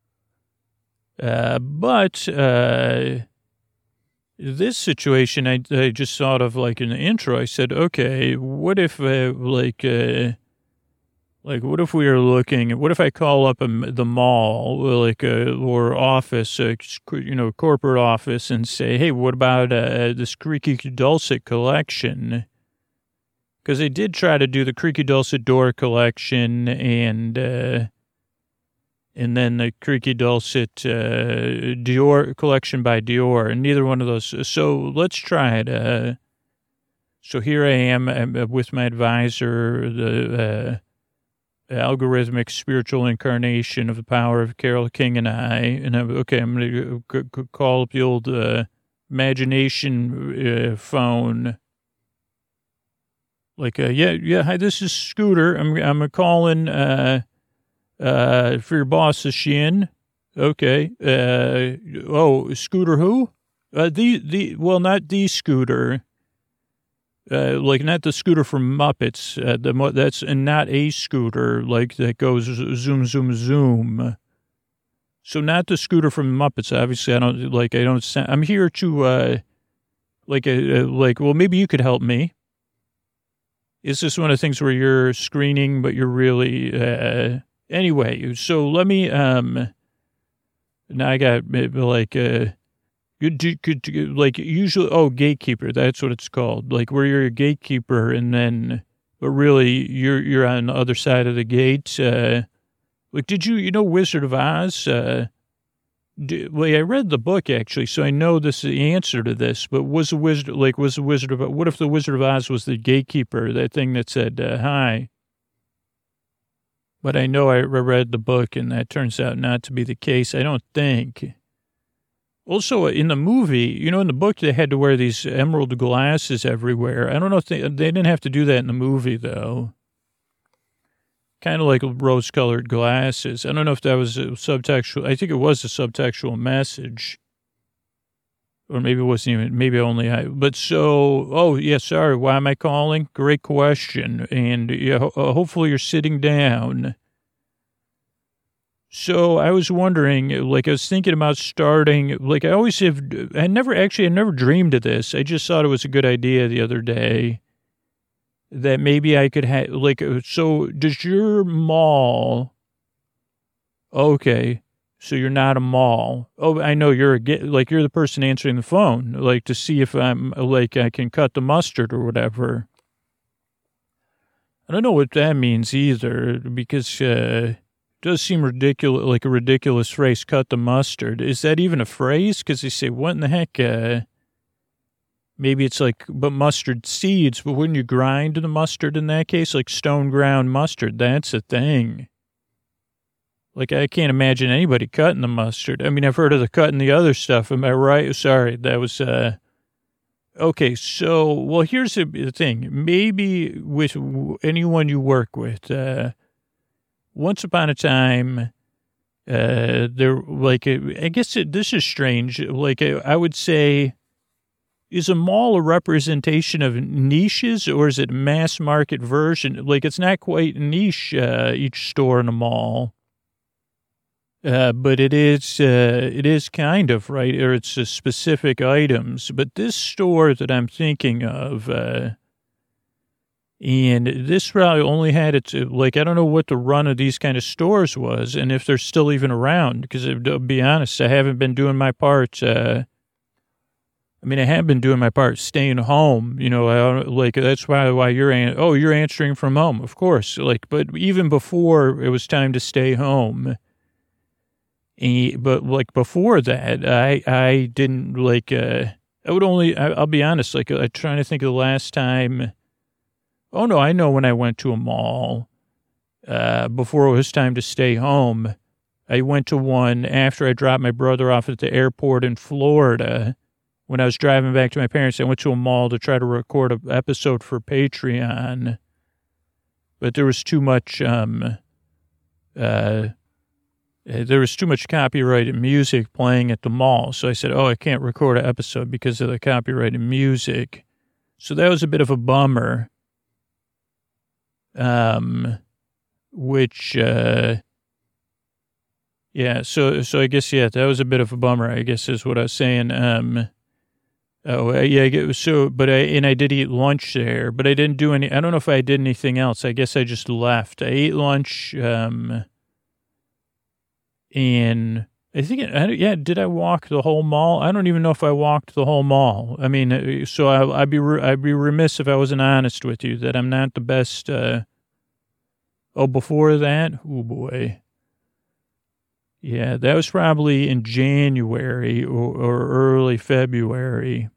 Uh, but, uh, this situation, I, I just thought of like in the intro, I said, okay, what if, uh, like, uh, like, what if we are looking, what if I call up a, the mall, like, uh, or office, uh, you know, corporate office and say, hey, what about, uh, this Creaky Dulcet collection? Because they did try to do the Creaky Dulcet door collection and, uh, and then the Creaky Dulcet uh, Dior collection by Dior, and neither one of those. So let's try it. Uh, so here I am uh, with my advisor, the uh, algorithmic spiritual incarnation of the power of Carole King and I. And I'm, okay, I'm going to call up the old uh, imagination uh, phone. Like, uh, yeah, yeah, hi, this is Scooter. I'm, I'm calling... Uh, Uh, for your boss, is she in? Okay. Uh, oh, Scooter who? Uh, the, the, well, not the Scooter. Uh, like not the Scooter from Muppets. Uh, the, that's, and not a scooter, like that goes zoom, zoom, zoom. So not the Scooter from Muppets. Obviously, I don't, like, I don't, I'm here to, uh, like, uh, like, well, maybe you could help me. Is this one of the things where you're screening, but you're really, uh, anyway, so let me, um, now I got like, uh, good, good, like usually, oh, gatekeeper, that's what it's called. Like where you're a gatekeeper and then, but really you're, you're on the other side of the gate. Uh, like, did you, you know, Wizard of Oz? Uh, do, well, I read the book actually, so I know this is the answer to this, but was the Wizard, like, was the Wizard of, what if the Wizard of Oz was the gatekeeper, that thing that said, uh, hi? But I know I read the book, and that turns out not to be the case, I don't think. Also, in the movie, you know, in the book, they had to wear these emerald glasses everywhere. I don't know if they, they didn't have to do that in the movie, though. Kind of like rose-colored glasses. I don't know if that was a subtextual. I think it was a subtextual message. Or maybe it wasn't even, maybe only I, but so, oh, yeah, sorry, why am I calling? Great question. And yeah, ho- hopefully you're sitting down. So I was wondering, like, I was thinking about starting, like, I always have, I never, actually, I never dreamed of this. I just thought it was a good idea the other day that maybe I could have, like, so does your mall, Okay. So you're not a mall. Oh, I know you're a, like, you're the person answering the phone, like, to see if I'm, like, I can cut the mustard or whatever. I don't know what that means either, because uh, it does seem ridiculous, like a ridiculous phrase, cut the mustard. Is that even a phrase? Because they say, what in the heck? Uh, maybe it's like, but mustard seeds, but wouldn't you grind the mustard in that case? Like stone ground mustard, that's a thing. Like, I can't imagine anybody cutting the mustard. I mean, I've heard of the cutting the other stuff. Am I right? Sorry, that was, uh, okay, so, well, here's the thing. Maybe with anyone you work with, uh, once upon a time, uh, there, like, I guess it, this is strange. Like, I would say, is a mall a representation of niches, or is it a mass market version? Like, it's not quite niche, uh, each store in a mall. Uh, but it is, uh, it is kind of, right, or it's uh, specific items. But this store that I'm thinking of, uh, and this probably only had its, like, I don't know what the run of these kind of stores was, and if they're still even around, because to be honest, I haven't been doing my part, uh, I mean, I have been doing my part, staying home, you know, I, like, that's why, why you're, an- oh, you're answering from home, of course, like, but even before it was time to stay home. And, but like before that, I I didn't like, uh, I would only, I, I'll be honest, like I'm trying to think of the last time. Oh no, I know when I went to a mall, uh, before it was time to stay home. I went to one after I dropped my brother off at the airport in Florida. When I was driving back to my parents, I went to a mall to try to record an episode for Patreon. But there was too much, um, uh, there was too much copyrighted music playing at the mall. So I said, oh, I can't record an episode because of the copyrighted music. So that was a bit of a bummer. Um, which, uh, yeah, so, so I guess, yeah, that was a bit of a bummer, I guess is what I was saying. Um, oh, yeah, I get, so, but I, and I did eat lunch there, but I didn't do any, I don't know if I did anything else. I guess I just left. I ate lunch, um, and I think, I, yeah, did I walk the whole mall? I don't even know if I walked the whole mall. I mean, so I, I'd be, I'd be remiss if I wasn't honest with you that I'm not the best. Uh, oh, before that, oh boy, yeah, that was probably in January or, or early February.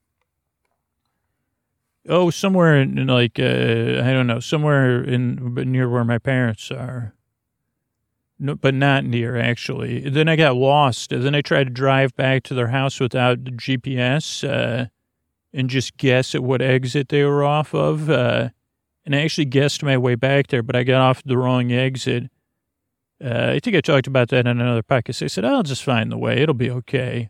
Oh, somewhere in, in like uh, I don't know, somewhere in near where my parents are. No, but not near, actually. Then I got lost. Then I tried to drive back to their house without the G P S uh, and just guess at what exit they were off of. Uh, and I actually guessed my way back there, but I got off the wrong exit. Uh, I think I talked about that in another podcast. I said, I'll just find the way. It'll be okay.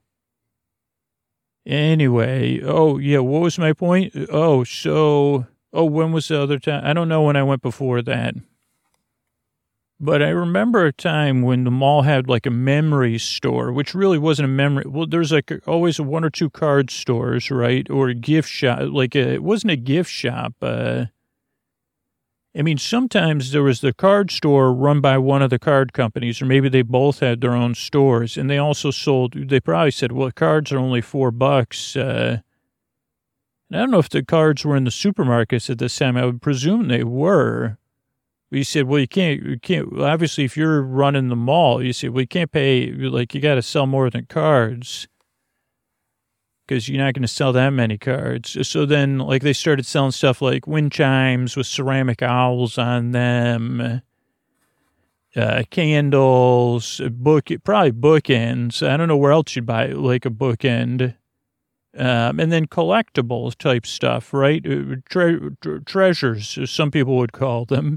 Anyway, oh, yeah, what was my point? Oh, so, oh, when was the other time? I don't know when I went before that. But I remember a time when the mall had like a memory store, which really wasn't a memory. Well, there's like always one or two card stores, right? Or a gift shop. Like a, it wasn't a gift shop. Uh, I mean, sometimes there was the card store run by one of the card companies, or maybe they both had their own stores. And they also sold, they probably said, well, cards are only four bucks. Uh, and I don't know if the cards were in the supermarkets at this time. I would presume they were. You said, well, you can't, you can't, obviously, if you're running the mall, you said, well, you can't pay, like, you got to sell more than cards because you're not going to sell that many cards. So then, like, they started selling stuff like wind chimes with ceramic owls on them, uh, candles, book, probably bookends. I don't know where else you'd buy, like, a bookend. Um, and then collectibles type stuff, right? Tre- tre- treasures, as some people would call them.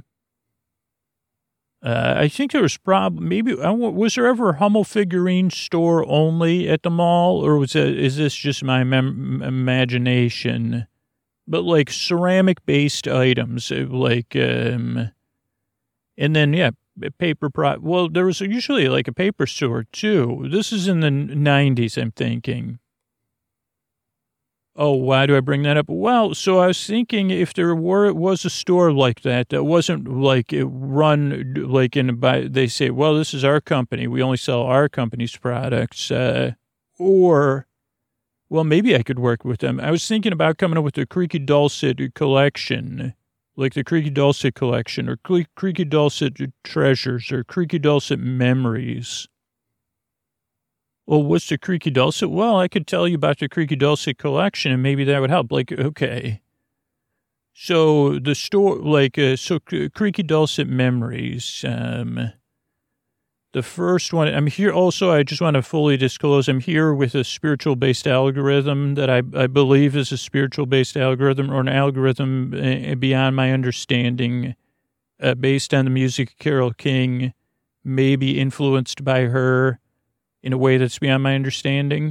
Uh, I think there was probably, maybe, was there ever a Hummel figurine store only at the mall, or was it, is this just my mem- imagination? But like ceramic-based items, like, um, and then, yeah, paper, pro- well, there was usually like a paper store too. This is in the nineties, I'm thinking. Oh, why do I bring that up? Well, so I was thinking if there were was a store like that that wasn't like it run like in by they say, well, this is our company, we only sell our company's products, uh, or well, maybe I could work with them. I was thinking about coming up with the Creaky Dulcet collection, like the Creaky Dulcet collection, or Cre- Creaky Dulcet treasures, or Creaky Dulcet memories. Well, what's the Creaky Dulcet? Well, I could tell you about the Creaky Dulcet collection, and maybe that would help. Like, okay. So the store, like, uh, so Creaky Dulcet memories. Um, the first one, I'm here also, I just want to fully disclose, I'm here with a spiritual-based algorithm that I, I believe is a spiritual-based algorithm or an algorithm uh, beyond my understanding, uh, based on the music of Carole King, maybe influenced by her, in a way that's beyond my understanding.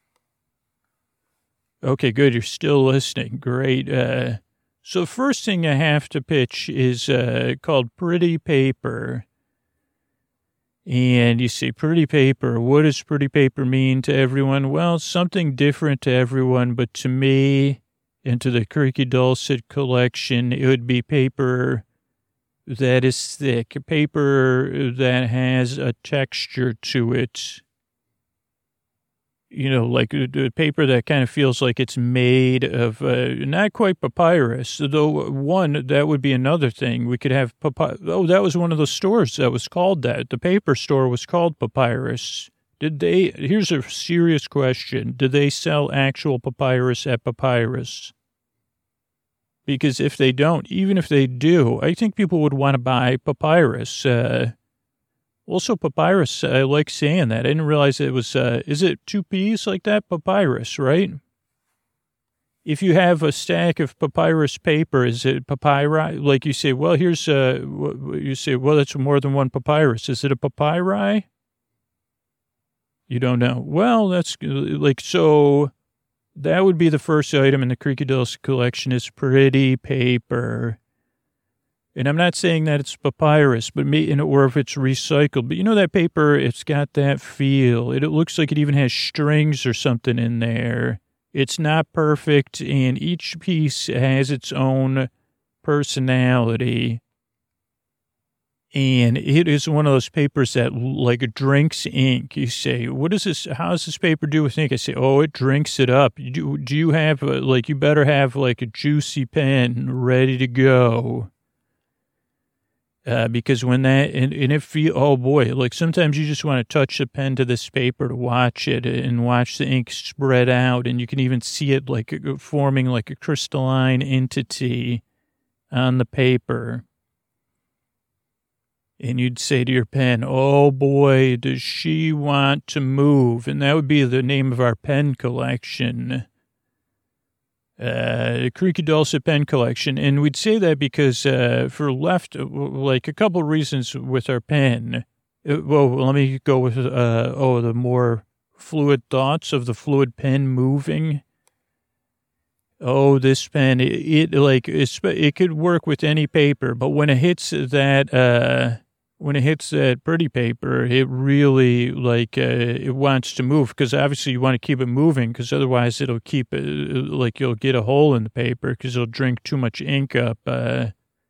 Okay, good. You're still listening. Great. Uh, so the first thing I have to pitch is uh, called Pretty Paper. And you say, pretty paper. What does pretty paper mean to everyone? Well, it's something different to everyone, but to me and to the Creaky Dulcet collection, it would be paper that is thick, paper that has a texture to it. You know, like the paper that kind of feels like it's made of, uh, not quite papyrus, though one, that would be another thing. We could have papyrus. Oh, that was one of the stores that was called that. The paper store was called Papyrus. Did they, here's a serious question. Did they sell actual papyrus at Papyrus? Because if they don't, even if they do, I think people would want to buy papyrus, uh, Also, papyrus, I like saying that. I didn't realize it was, uh, is it two P's like that? Papyrus, right? If you have a stack of papyrus paper, is it papyri? Like you say, well, here's, uh, you say, well, that's more than one papyrus. Is it a papyri? You don't know. Well, that's like, so that would be the first item in the Creaky Dulcet collection is pretty paper. And I'm not saying that it's papyrus, but me, or if it's recycled. But you know that paper, it's got that feel. It, it looks like it even has strings or something in there. It's not perfect, and each piece has its own personality. And it is one of those papers that, like, drinks ink. You say, what is this? How does this paper do with ink? I say, oh, it drinks it up. You do, do you have, a, like, you better have, like, a juicy pen ready to go. Uh, because when that, and, and it feel, oh boy, like sometimes you just want to touch the pen to this paper to watch it and watch the ink spread out. And you can even see it like forming like a crystalline entity on the paper. And you'd say to your pen, oh boy, does she want to move? And that would be the name of our pen collection. Uh, Creaky Dulcet pen collection. And we'd say that because, uh, for left, like a couple of reasons with our pen. Uh, well, let me go with, uh, oh, the more fluid thoughts of the fluid pen moving. Oh, this pen, it, it like, it's, it could work with any paper, but when it hits that, uh, when it hits that pretty paper, it really, like, uh, it wants to move, because obviously you want to keep it moving, because otherwise it'll keep it, like, you'll get a hole in the paper, because it'll drink too much ink up. Uh,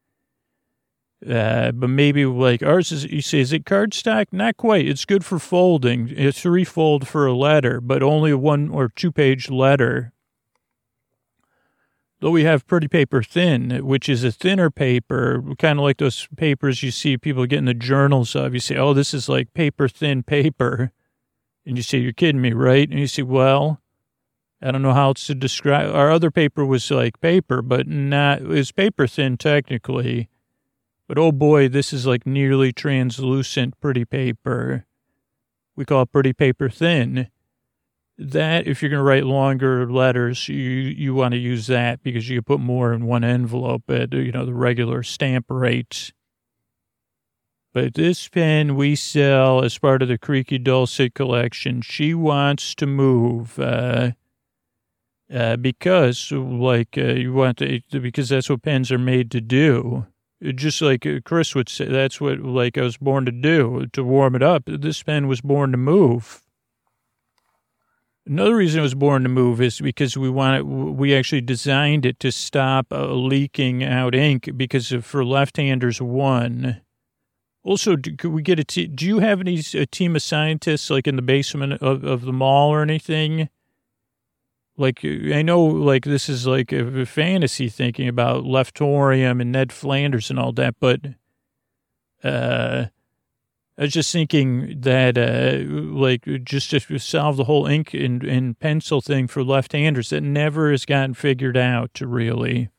uh, but maybe, like, ours is, you say, is it cardstock? Not quite. It's good for folding. It's three-fold for a letter, but only a one- or two-page letter. Though we have pretty paper thin, which is a thinner paper, kind of like those papers you see people get in the journals of. You say, oh, this is like paper thin paper. And you say, you're kidding me, right? And you say, well, I don't know how else to describe. Our other paper was like paper, but not, it was paper thin technically. But oh boy, this is like nearly translucent pretty paper. We call it pretty paper thin. That, if you're going to write longer letters, you you want to use that because you can put more in one envelope at, you know, the regular stamp rate. But this pen we sell as part of the Creaky Dulcet collection. She wants to move uh, uh, because, like, uh, you want to, because that's what pens are made to do. Just like Chris would say, that's what, like, I was born to do, to warm it up. This pen was born to move. Another reason it was born to move is because we wanted, we actually designed it to stop uh, leaking out ink because of, for left-handers, one. Also, do, could we get a te- do you have any a team of scientists like in the basement of, of the mall or anything? Like, I know, like, this is like a, a fantasy thinking about Leftorium and Ned Flanders and all that, but uh, I was just thinking that, uh, like, just to solve the whole ink and, and pencil thing for left-handers, that never has gotten figured out, really.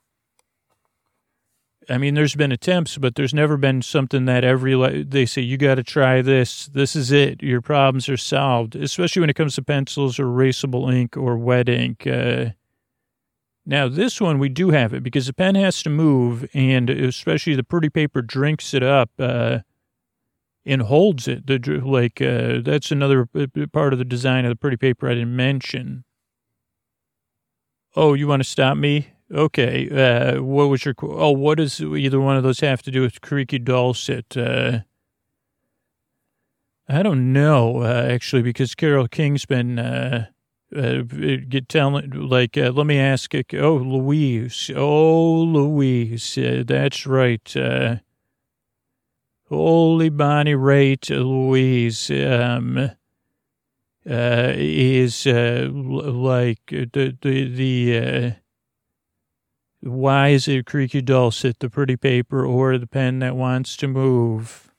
I mean, there's been attempts, but there's never been something that every, they say, you got to try this. This is it. Your problems are solved, especially when it comes to pencils or erasable ink or wet ink. Uh, now, this one, we do have it because the pen has to move, and especially the pretty paper drinks it up uh, and holds it. The, like, uh, that's another part of the design of the pretty paper I didn't mention. Oh, you want to stop me? Okay, uh, what was your, oh, what does either one of those have to do with Creaky Dulcet? Uh, I don't know, uh, actually, because Carole King's been, uh, uh, get telling, like, uh, let me ask, oh, Louise, oh, Louise, uh, that's right, uh, holy Bonnie Raitt, Louise, um, uh, is, uh, like, the, the, the, uh, why is it Creaky Dulcet, the pretty paper, or the pen that wants to move?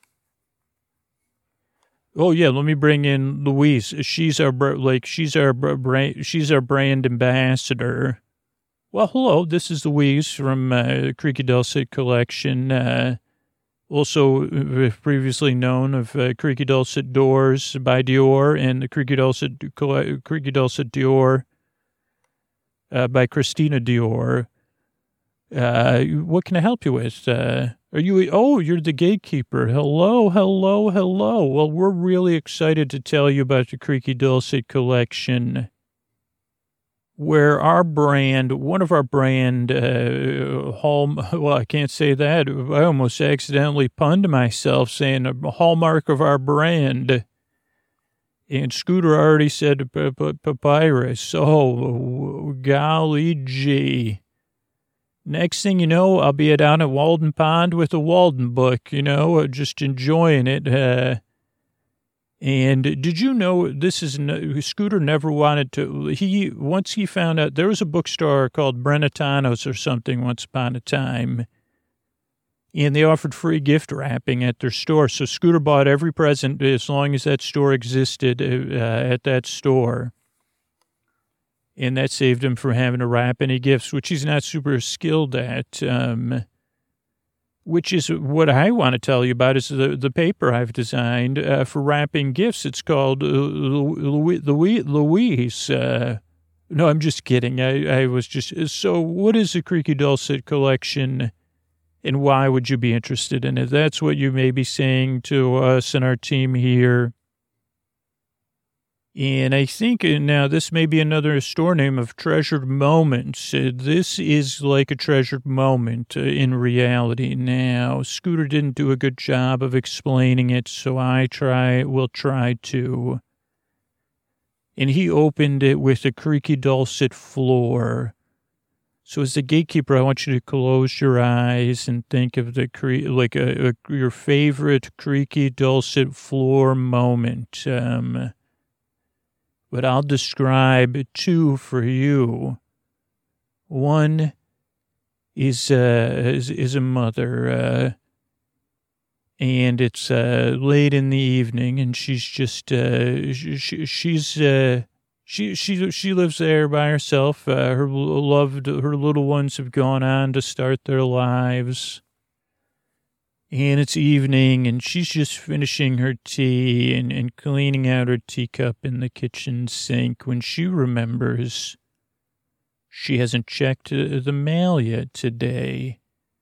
Oh yeah, let me bring in Louise. She's our like she's our brand she's our brand ambassador. Well, hello, this is Louise from uh, Creaky Dulcet collection. Uh, also previously known of uh, Creaky Dulcet Doors by Dior and the Creaky Dulcet Creaky Dulcet Dior uh, by Christina Dior. Uh, what can I help you with? Uh, are you, oh, you're the gatekeeper. Hello, hello, hello. Well, we're really excited to tell you about the Creaky Dulcet collection, where our brand, one of our brand, uh, hall, well, I can't say that. I almost accidentally punned myself saying a hallmark of our brand. And Scooter already said papyrus. Oh, golly gee. Next thing you know, I'll be down at Walden Pond with a Walden book, you know, just enjoying it. Uh, and did you know this is, Scooter never wanted to, he, once he found out, there was a bookstore called Brenatano's or something once upon a time, and they offered free gift wrapping at their store. So Scooter bought every present as long as that store existed uh, at that store. And that saved him from having to wrap any gifts, which he's not super skilled at, um, which is what I want to tell you about is the, the paper I've designed uh, for wrapping gifts. It's called uh, Louise. Louise uh, no, I'm just kidding. I, I was just, so what is the Creaky Dulcet collection and why would you be interested in it? That's what you may be saying to us and our team here. And I think now this may be another store name of Treasured Moments. Uh, this is like a treasured moment uh, in reality. Now, Scooter didn't do a good job of explaining it, so I try, will try to. And he opened it with a Creaky Dulcet floor. So as the gatekeeper, I want you to close your eyes and think of the cre- like a, a, your favorite Creaky Dulcet floor moment. Um... But I'll describe two for you. One is uh, is, is a mother, uh, and it's uh, late in the evening, and she's just uh, she, she's uh, she she she lives there by herself. Uh, her loved her little ones have gone on to start their lives. And it's evening, and she's just finishing her tea and, and cleaning out her teacup in the kitchen sink when she remembers she hasn't checked the mail yet today.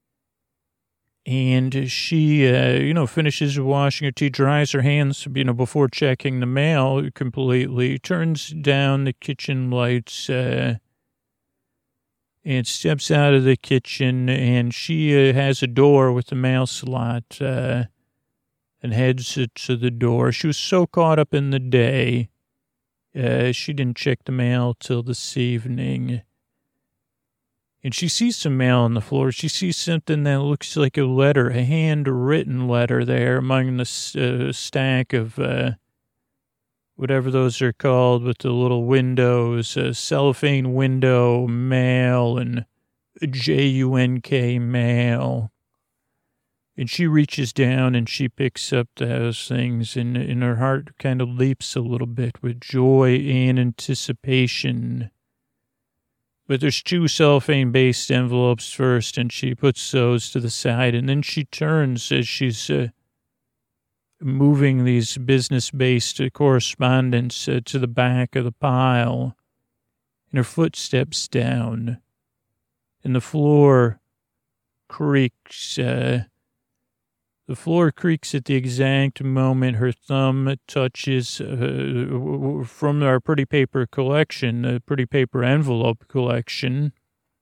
And she, uh, you know, finishes washing her tea, dries her hands, you know, before checking the mail completely, turns down the kitchen lights, uh, and steps out of the kitchen, and she uh, has a door with a mail slot uh, and heads to the door. She was so caught up in the day Uh, she didn't check the mail till this evening. And she sees some mail on the floor. She sees something that looks like a letter, a handwritten letter there among the uh, stack of uh, whatever those are called with the little windows, uh, cellophane window mail and J U N K mail. And she reaches down and she picks up those things, and, and her heart kind of leaps a little bit with joy and anticipation. But there's two cellophane-based envelopes first, and she puts those to the side, and then she turns as she's uh, moving these business-based uh, correspondence uh, to the back of the pile, and her foot steps down, and the floor creaks. Uh, the floor creaks at the exact moment her thumb touches uh, from our Pretty Paper collection, the Pretty Paper envelope collection.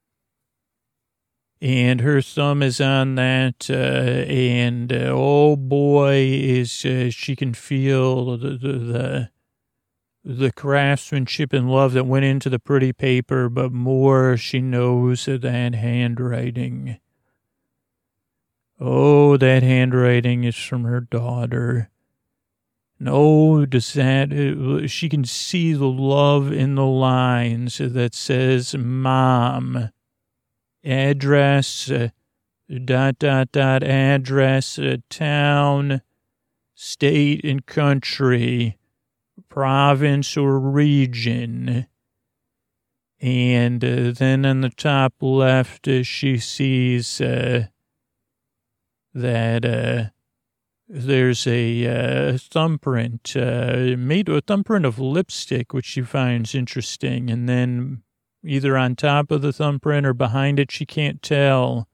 And her thumb is on that, uh, and uh, oh boy, is uh, she can feel the, the the the craftsmanship and love that went into the pretty paper, but more, she knows of that handwriting. Oh, that handwriting is from her daughter. And oh, does that, she can see the love in the lines that says, Mom, address, uh, dot, dot, dot, address, uh, town, state and country, province or region. And uh, then on the top left, uh, she sees uh, that uh, there's a uh, thumbprint, uh, made a thumbprint of lipstick, which she finds interesting. And then either on top of the thumbprint or behind it, she can't tell,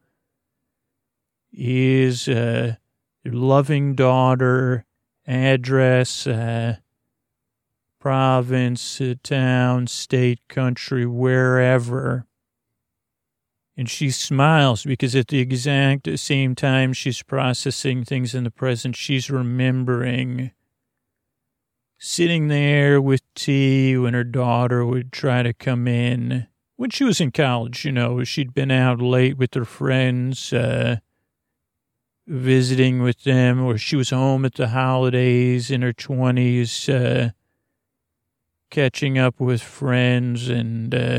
is uh, your loving daughter, address, uh, province, uh, town, state, country, wherever. And she smiles because at the exact same time she's processing things in the present, she's remembering sitting there with tea when her daughter would try to come in. When she was in college, you know, she'd been out late with her friends, uh, visiting with them, or she was home at the holidays in her twenties, uh, catching up with friends, and uh,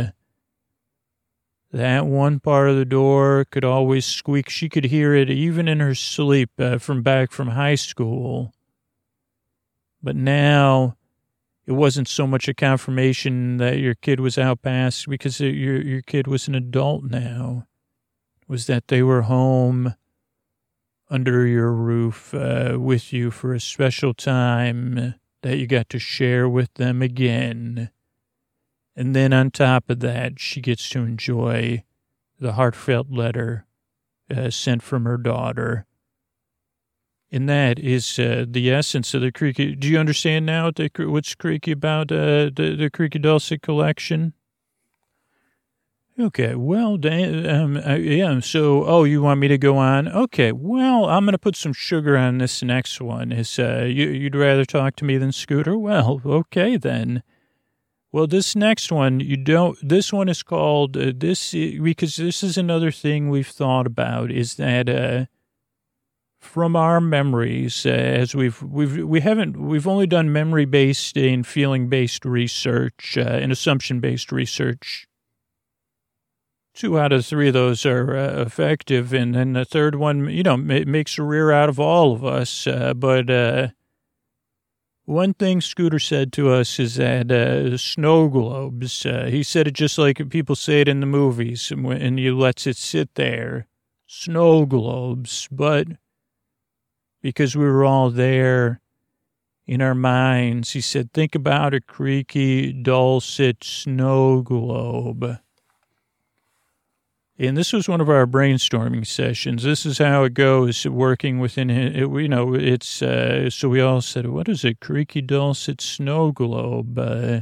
that one part of the door could always squeak. She could hear it even in her sleep uh, from back from high school. But now it wasn't so much a confirmation that your kid was out past because your your kid was an adult now. It was that they were home under your roof uh, with you for a special time that you got to share with them again. And then on top of that, she gets to enjoy the heartfelt letter uh, sent from her daughter. And that is uh, the essence of the Creaky. Do you understand now the, what's Creaky about uh, the, the Creaky Dulcet collection? Okay, well, um, uh, yeah, so, oh, you want me to go on? Okay, well, I'm going to put some sugar on this next one. Is uh, you, you'd rather talk to me than Scooter? Well, okay, then. Well, this next one, you don't, this one is called, uh, this, because this is another thing we've thought about, is that uh, from our memories, uh, as we've, we've, we haven't, we've only done memory-based and feeling-based research uh, and assumption-based research. Two out of three of those are uh, effective, and then the third one, you know, ma- makes a rear out of all of us. Uh, but uh, one thing Scooter said to us is that uh, snow globes, uh, he said it just like people say it in the movies, and, and he lets it sit there, snow globes. But because we were all there in our minds, he said, think about a creaky, dulcet snow globe. And this was one of our brainstorming sessions. This is how it goes, working within it. You know, it's, uh, so we all said, what is a creaky, dulcet snow globe? Uh,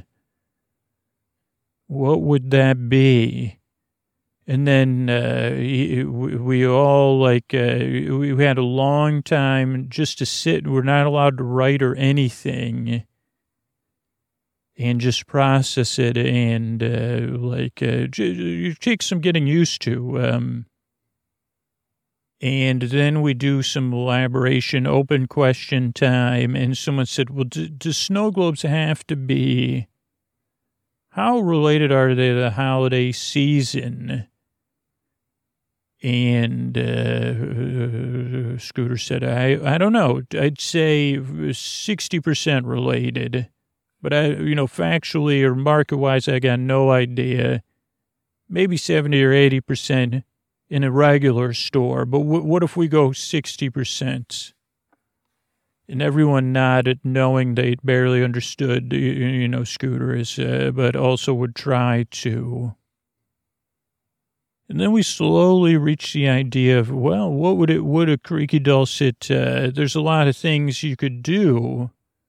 what would that be? And then uh, we all, like, uh, we had a long time just to sit. We're not allowed to write or anything. and just process it and uh, like uh, j- take some getting used to. Um, and then we do some elaboration, open question time. And someone said, well, do, do snow globes have to be, how related are they to the holiday season? And uh, Scooter said, I, I don't know. I'd say sixty percent related. But, I, you know, factually or market-wise, I got no idea. Maybe seventy or eighty percent in a regular store. But w- what if we go sixty percent? And everyone nodded, knowing they barely understood, you, you know, Scooter is, uh, but also would try to. And then we slowly reached the idea of, well, what would it, would a creaky dulcet, uh, there's a lot of things you could do.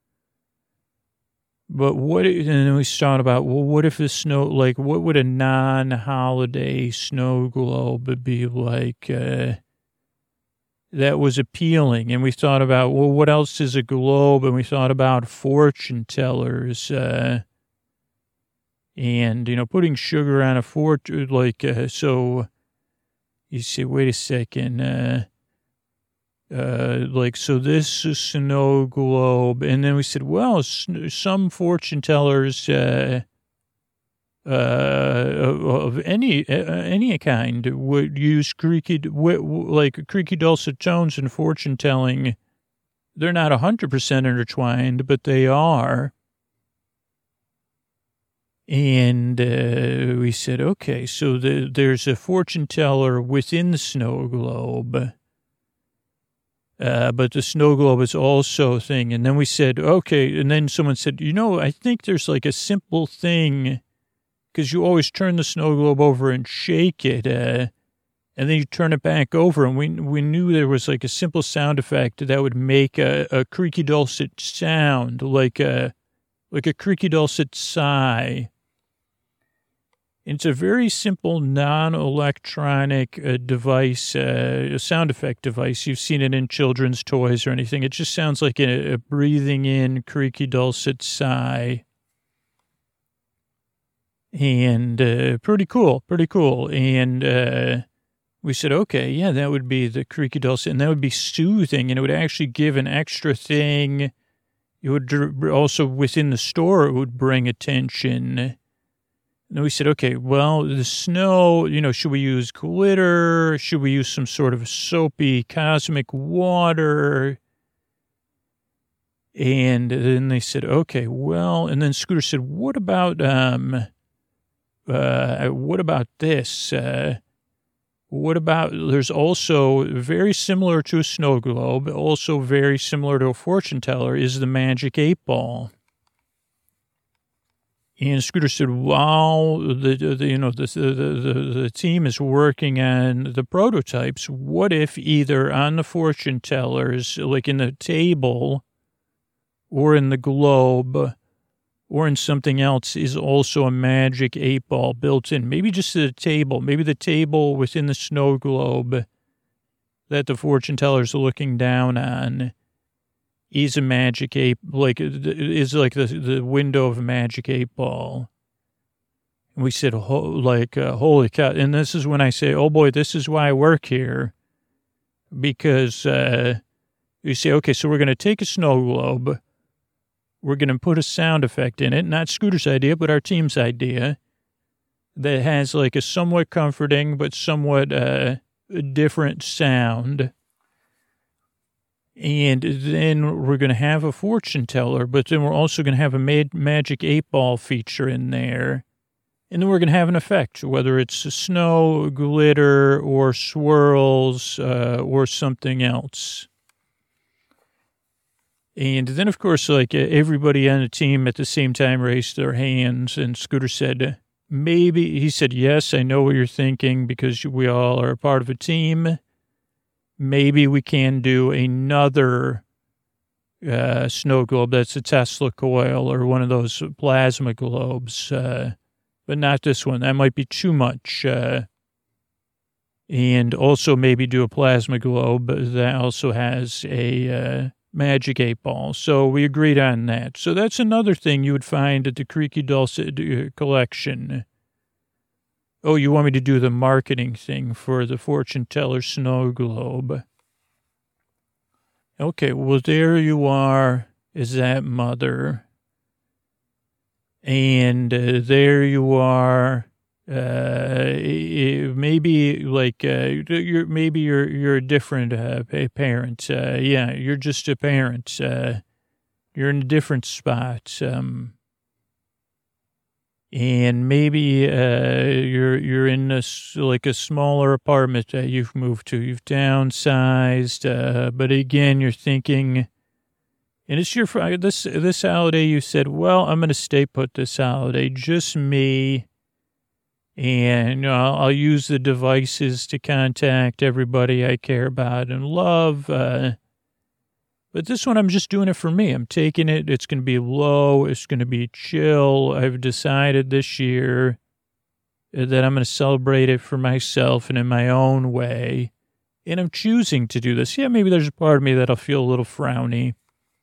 But what, and then we thought about, well, what if the snow, like, what would a non-holiday snow globe be like, uh, that was appealing? And we thought about, well, what else is a globe? And we thought about fortune tellers, uh, and, you know, putting sugar on a fortune, like, uh, so you say, wait a second, uh, Uh, like, so this is snow globe. And then we said, well, some fortune tellers, uh, uh, of any, uh, any kind would use creaky, like creaky dulcet tones in fortune telling. They're not a hundred percent intertwined, but they are. And, uh, we said, okay, so the, there's a fortune teller within the snow globe. Uh, but the snow globe is also a thing. And then we said, okay. And then someone said, you know, I think there's like a simple thing, because you always turn the snow globe over and shake it, uh, and then you turn it back over. And we we knew there was like a simple sound effect that would make a, a creaky dulcet sound, like a, like a creaky dulcet sigh. It's a very simple, non-electronic uh, device, uh, a sound effect device. You've seen it in children's toys or anything. It just sounds like a, a breathing in, creaky, dulcet sigh. And uh, pretty cool, pretty cool. And uh, we said, okay, yeah, that would be the creaky, dulcet, and that would be soothing, and it would actually give an extra thing. It would also, within the store, it would bring attention. And we said, okay, well, the snow, you know, should we use glitter? Should we use some sort of soapy cosmic water? And then they said, okay, well, and then Scooter said, what about, um, uh, what about this? Uh, what about, there's also very similar to a snow globe, also very similar to a fortune teller is the magic eight ball. And Scooter said, "Wow, the, the you know the, the the the team is working on the prototypes. What if either on the fortune tellers, like in the table, or in the globe, or in something else, is also a magic eight ball built in? Maybe just the table, maybe the table within the snow globe that the fortune tellers are looking down on." Is a magic eight, like, is like the the window of a magic eight ball. And we said, ho, like, uh, holy cow. And this is when I say, oh boy, this is why I work here. Because uh, you say, okay, so we're going to take a snow globe. We're going to put a sound effect in it. Not Scooter's idea, but our team's idea. That has like a somewhat comforting, but somewhat uh, different sound. And then we're going to have a fortune teller, but then we're also going to have a mad- magic eight ball feature in there. And then we're going to have an effect, whether it's snow, glitter, or swirls, uh, or something else. And then, of course, like everybody on the team at the same time raised their hands, and Scooter said, maybe, he said, yes, I know what you're thinking because we all are a part of a team. Maybe we can do another uh, snow globe that's a Tesla coil or one of those plasma globes, uh, but not this one. That might be too much. Uh, and also maybe do a plasma globe that also has a uh, Magic eight Ball. So we agreed on that. So that's another thing you would find at the Creaky Dulcet uh, collection. Oh, you want me to do the marketing thing for the Fortune Teller Snow Globe? Okay, well, there you are, is that mother. And uh, there you are. Uh, maybe like uh, you're maybe you're you're a different uh, parent. Uh, yeah, you're just a parent. Uh, you're in a different spot. Um, and maybe uh, you're you're in a, like a smaller apartment that you've moved to. You've downsized, uh, but again, you're thinking. And it's your this this holiday. You said, "Well, I'm going to stay put this holiday, just me." And you know, I'll, I'll use the devices to contact everybody I care about and love. Uh, but this one, I'm just doing it for me. I'm taking it. It's going to be low. It's going to be chill. I've decided this year that I'm going to celebrate it for myself and in my own way. And I'm choosing to do this. Yeah, maybe there's a part of me that'll feel a little frowny.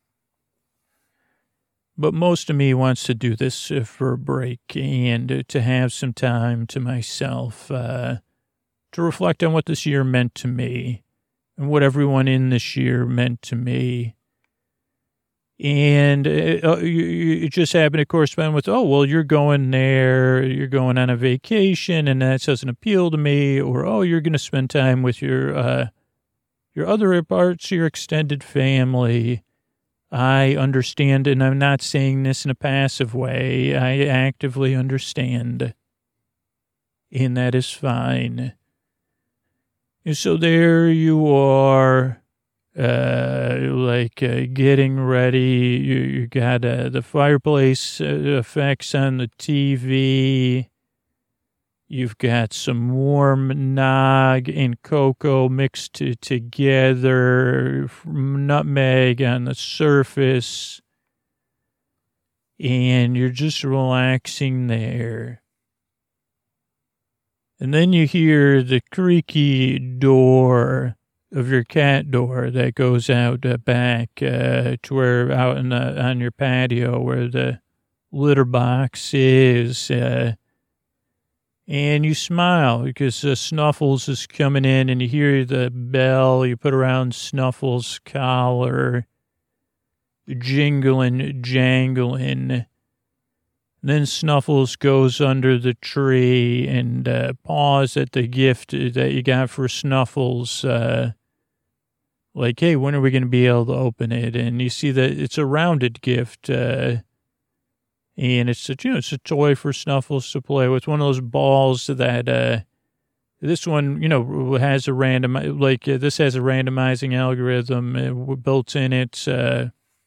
But most of me wants to do this for a break and to have some time to myself, uh, to reflect on what this year meant to me and what everyone in this year meant to me. And it, it just happened to correspond with, oh, well, you're going there, you're going on a vacation, and that doesn't appeal to me. Or, oh, you're going to spend time with your, uh, your other parts, your extended family. I understand, and I'm not saying this in a passive way. I actively understand, and that is fine. And so there you are, uh, like uh, getting ready. You, you got uh, the fireplace effects on the T V. You've got some warm nog and cocoa mixed to, together, nutmeg on the surface, and you're just relaxing there. And then you hear the creaky door of your cat door that goes out uh, back uh, to where out in the, on your patio where the litter box is. Uh, And you smile because uh, Snuffles is coming in and you hear the bell you put around Snuffles' collar, jingling, jangling. And then Snuffles goes under the tree and uh, paws at the gift that you got for Snuffles. Uh, like, hey, when are we going to be able to open it? And you see that it's a rounded gift. Uh, And it's a, you know, it's a toy for Snuffles to play with. One of those balls that, uh, this one, you know, has a random, like uh, this has a randomizing algorithm uh, built in it uh,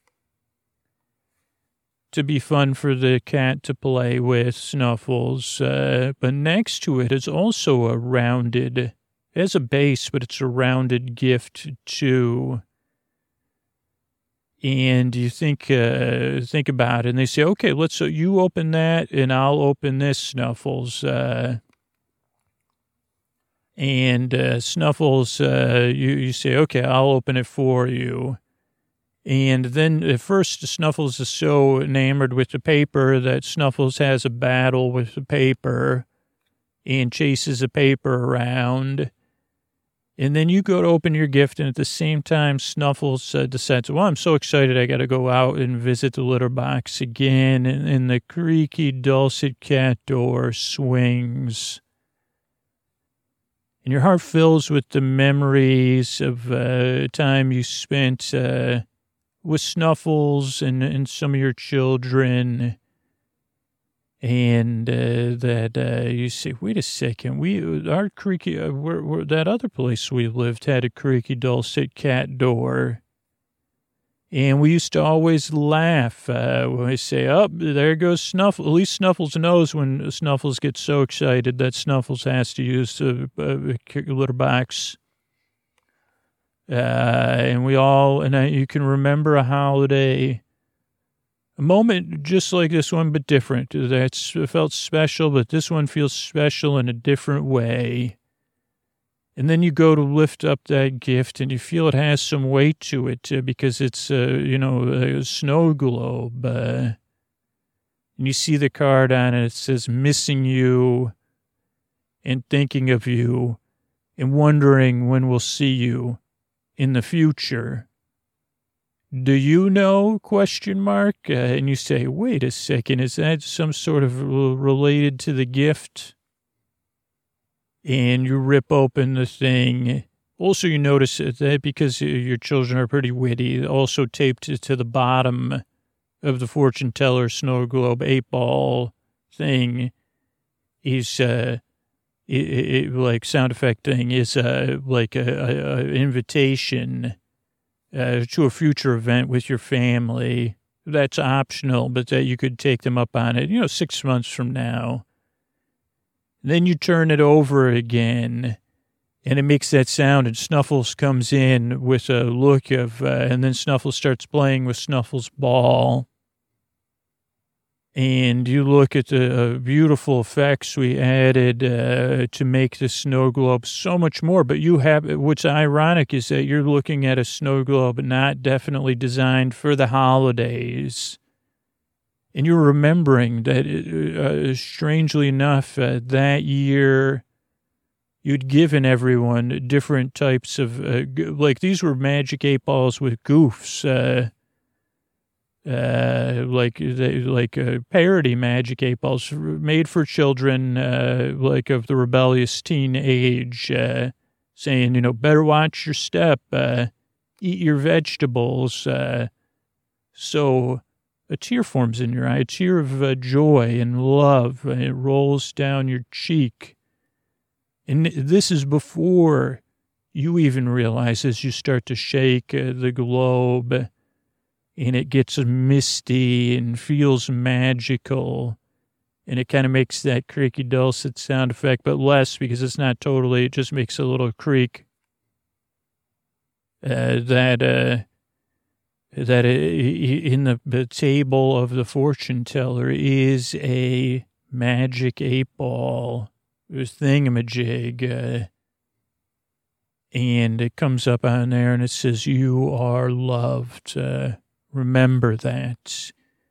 to be fun for the cat to play with, Snuffles. Uh, but next to it is also a rounded, it has a base, but it's a rounded gift too. And you think, uh, think about it, and they say, okay, let's, so you open that, and I'll open this, Snuffles. Uh, and uh, Snuffles, uh, you, you say, okay, I'll open it for you. And then at first, Snuffles is so enamored with the paper that Snuffles has a battle with the paper and chases the paper around. And then you go to open your gift, and at the same time, Snuffles uh, decides, well, I'm so excited I got to go out and visit the litter box again. And, and the creaky, dulcet cat door swings. And your heart fills with the memories of uh, time you spent uh, with Snuffles and, and some of your children. And uh, that uh, you say, wait a second, we our creaky, uh, we're, we're, that other place we lived had a creaky, dulcet cat door. And we used to always laugh uh, when we say, oh, there goes Snuffles. At least Snuffles knows when Snuffles gets so excited that Snuffles has to use the uh, litter box. Uh, and we all, and I, you can remember a holiday, a moment just like this one, but different. That's felt special, but this one feels special in a different way. And then you go to lift up that gift and you feel it has some weight to it uh, because it's, uh, you know, a snow globe. Uh, and you see the card on it. It says, missing you and thinking of you and wondering when we'll see you in the future. Do you know, question mark? Uh, and you say, wait a second, is that some sort of related to the gift? And you rip open the thing. Also, you notice that because your children are pretty witty, also taped to the bottom of the fortune teller snow globe eight ball thing is, uh, it, it, like sound effect thing is uh, like a, a, a invitation uh, to a future event with your family. That's optional, but that you could take them up on it, you know, six months from now. Then you turn it over again, and it makes that sound, and Snuffles comes in with a look of, uh, and then Snuffles starts playing with Snuffles' ball. And you look at the uh, beautiful effects we added uh, to make the snow globe so much more. But you have, what's ironic is that you're looking at a snow globe not definitely designed for the holidays. And you're remembering that, uh, strangely enough, uh, that year you'd given everyone different types of, uh, like these were Magic eight Balls with goofs, uh, uh, like they, like uh, parody Magic eight Balls made for children, uh, like of the rebellious teen age, uh, saying, you know, better watch your step, uh, eat your vegetables, uh, so... A tear forms in your eye, a tear of uh, joy and love, and it rolls down your cheek. And this is before you even realize as you start to shake uh, the globe and it gets misty and feels magical. And it kind of makes that creaky dulcet sound effect, but less because it's not totally, it just makes a little creak. Uh, that, uh, that in the, the table of the fortune teller is a magic eight ball, this thingamajig, uh, and it comes up on there and it says, you are loved. Uh, remember that.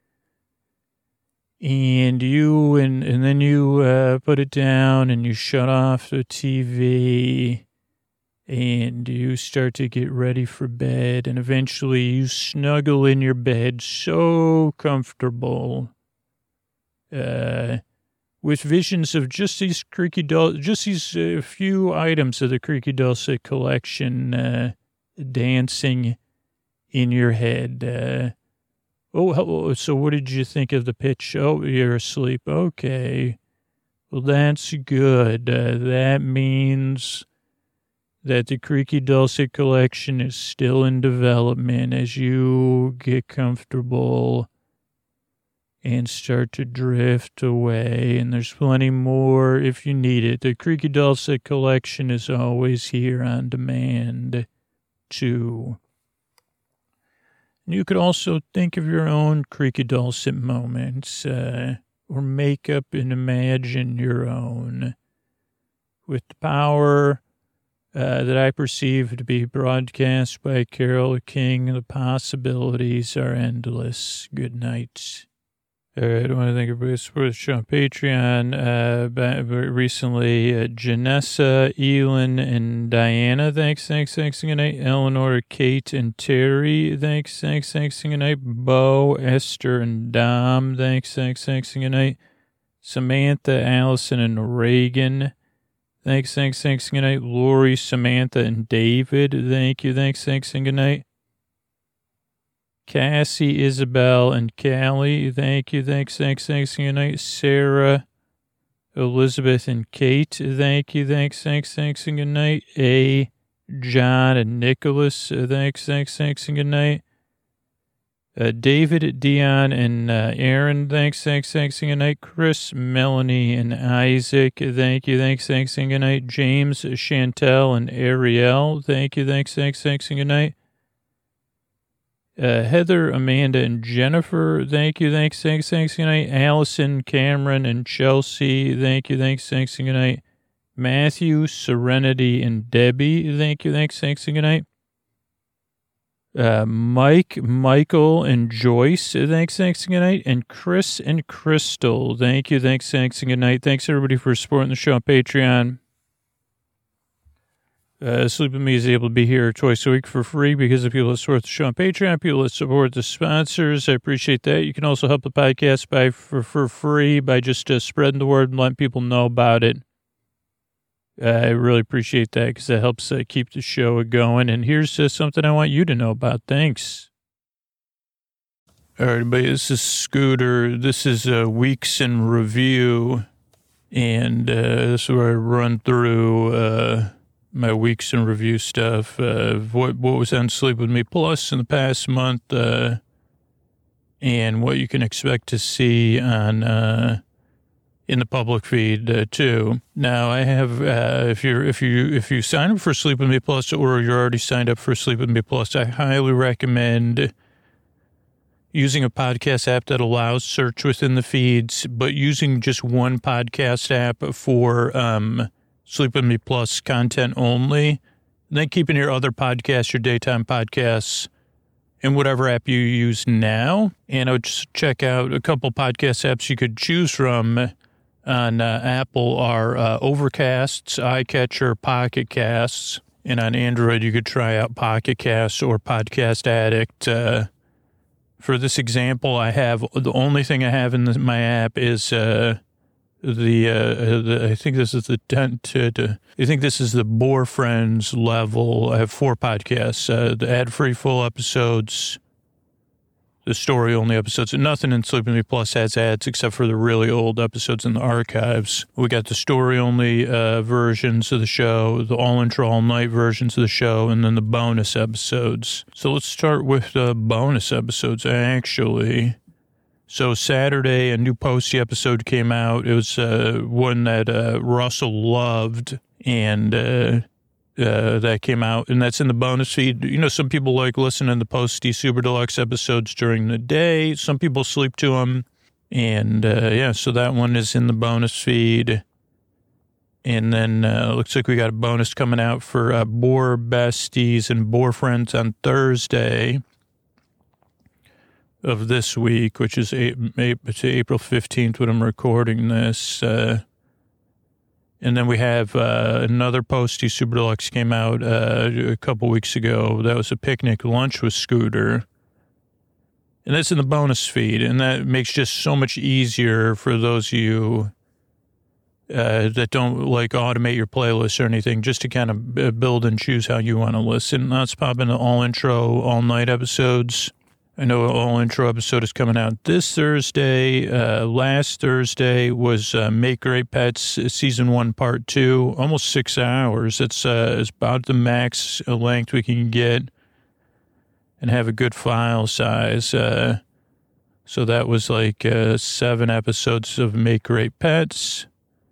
And you, and, and then you uh, put it down and you shut off the T V. And you start to get ready for bed, and eventually you snuggle in your bed so comfortable, uh, with visions of just these creaky dulcet, just these uh, few items of the creaky dulcet collection uh, dancing in your head. Uh, oh, so what did you think of the pitch? Oh, you're asleep. Okay, well that's good. Uh, that means that the Creaky Dulcet collection is still in development as you get comfortable and start to drift away. And there's plenty more if you need it. The Creaky Dulcet collection is always here on demand, too. You could also think of your own Creaky Dulcet moments, uh, or make up and imagine your own. With the power Uh, that I perceive to be broadcast by Carole King, the possibilities are endless. Good night. All right, I want to thank everybody for the show on Patreon. Uh, recently, uh, Janessa, Elin, and Diana, thanks, thanks, thanks, and good night. Eleanor, Kate, and Terry, thanks, thanks, thanks, and good night. Bo, Esther, and Dom, thanks, thanks, thanks, and good night. Samantha, Allison, and Reagan, thanks, thanks, thanks, and good night. Lori, Samantha, and David, thank you, thanks, thanks, and good night. Cassie, Isabel, and Callie, thank you, thanks, thanks, thanks, and good night. Sarah, Elizabeth, and Kate, thank you, thanks, thanks, thanks, and good night. A, John, and Nicholas, thanks, thanks, thanks, and good night. Uh, David, Dion, and uh, Aaron, thanks, thanks, thanks, and good night. Chris, Melanie, and Isaac, thank you, thanks, thanks, and good night. James, Chantel, and Ariel, thank you, thanks, thanks, thanks, and good night. Uh, Heather, Amanda, and Jennifer, thank you, thanks, thanks, thanks, good night. Allison, Cameron, and Chelsea, thank you, thanks, thanks, and good night. Matthew, Serenity, and Debbie. Thank you. Thanks. Thanks. And good night. Uh, Mike, Michael, and Joyce. Thanks. Thanks. And good night. And Chris and Crystal. Thank you. Thanks. Thanks. And good night. Thanks, everybody, for supporting the show on Patreon. Uh, Sleep With Me is able to be here twice a week for free because of people that support the show on Patreon, people that support the sponsors. I appreciate that. You can also help the podcast by for, for free by just uh, spreading the word and letting people know about it. Uh, I really appreciate that because that helps uh, keep the show going. And here's uh, something I want you to know about. Thanks. All right, everybody, this is Scooter. This is uh, Weeks in Review. And uh, this is where I run through... Uh, my weeks in review stuff, uh, what what was on Sleep With Me Plus in the past month, uh, and what you can expect to see on uh, in the public feed uh, too. Now, I have uh, if you're if you if you sign up for Sleep With Me Plus or you're already signed up for Sleep With Me Plus, I highly recommend using a podcast app that allows search within the feeds, but using just one podcast app for um. Sleep With Me Plus content only, and then keeping your other podcasts, your daytime podcasts, in whatever app you use now. And I would just check out a couple podcast apps you could choose from on uh, Apple are uh, Overcasts, iCatcher, Pocket Casts, and on Android you could try out Pocket Casts or Podcast Addict. Uh, for this example, I have the only thing I have in the, my app is. Uh, The, uh, the, I think this is the, uh, I think this is the Boar Friends level. I have four podcasts, uh, the ad-free full episodes, the story-only episodes, and nothing in Sleep With Me Plus has ads except for the really old episodes in the archives. We got the story-only, uh, versions of the show, the all-intro, all-night versions of the show, and then the bonus episodes. So let's start with the bonus episodes, actually. So Saturday, a new Posty episode came out. It was uh, one that uh, Russell loved, and uh, uh, that came out, and that's in the bonus feed. You know, some people like listening to Posty Super Deluxe episodes during the day. Some people sleep to them, and uh, yeah, so that one is in the bonus feed. And then uh, looks like we got a bonus coming out for uh, Boar Besties and Boar Friends on Thursday of this week, which is April fifteenth when I'm recording this. Uh, and then we have uh, another Posty Super Deluxe came out uh, a couple weeks ago. That was a picnic lunch with Scooter. And that's in the bonus feed. And that makes just so much easier for those of you uh, that don't like automate your playlist or anything, just to kind of build and choose how you want to listen. Let's pop into all intro, all night episodes. I know all intro episode is coming out this Thursday. Uh, last Thursday was uh, Make Great Pets season one, part two, almost six hours. It's, uh, it's about the max length we can get and have a good file size. Uh, so that was like uh, seven episodes of Make Great Pets.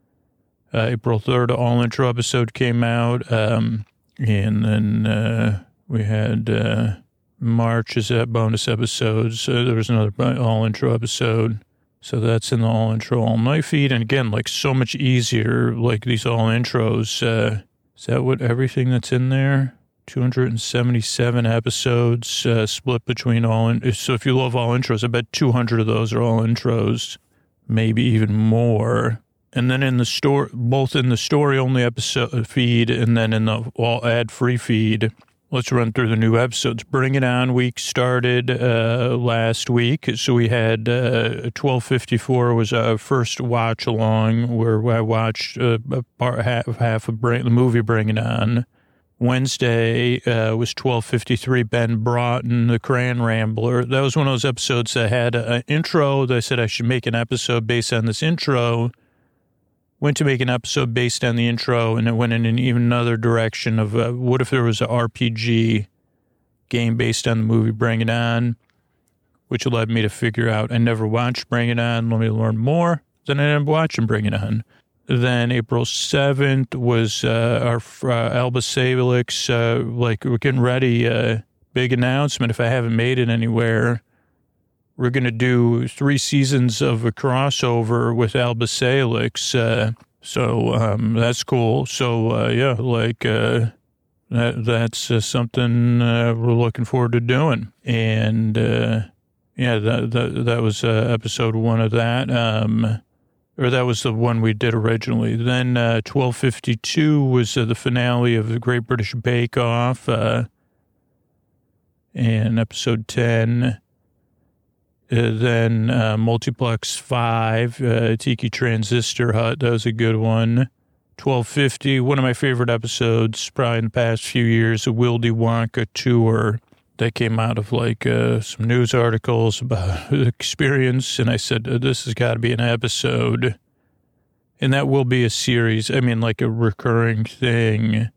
Uh, April third, all intro episode came out. Um, and then uh, we had... Uh, March is that bonus episodes. Uh, there was another all intro episode. So that's in the all intro all night feed. And again, like so much easier, like these all intros. Uh, is that what everything that's in there? two hundred seventy-seven episodes uh, split between all. In- so if you love all intros, I bet two hundred of those are all intros, maybe even more. And then in the store, both in the story only episode feed and then in the all ad free feed. Let's run through the new episodes. Bring It On week started uh, last week. So we had uh, twelve fifty-four was our first watch along where I watched uh, a part, half, half of Bring, the movie Bring It On. Wednesday uh, was twelve fifty-three, Ben Broughton, The Crayon Rambler. That was one of those episodes that had an intro. They said I should make an episode based on this intro. Went to make an episode based on the intro, and it went in an even another direction of uh, what if there was an R P G game based on the movie Bring It On, which led me to figure out I never watched Bring It On. Let me learn more. Then I ended up watching Bring It On. Then April seventh was uh, our uh, Alba Salix, uh, like we're getting ready, uh, big announcement if I haven't made it anywhere. We're going to do three seasons of a crossover with Alba Salix. Uh, So um, that's cool. So, uh, yeah, like uh, that, that's uh, something uh, we're looking forward to doing. And, uh, yeah, that, that, that was uh, episode one of that. Um, or that was the one we did originally. Then uh, twelve fifty-two was uh, the finale of the Great British Bake Off. Uh, and episode ten. Uh, then uh, Multiplex five, uh, Tiki Transistor Hut. That was a good one. twelve fifty, one of my favorite episodes probably in the past few years, a Willy Wonka tour that came out of like uh, some news articles about the experience. And I said, this has got to be an episode. And that will be a series. I mean, like a recurring thing.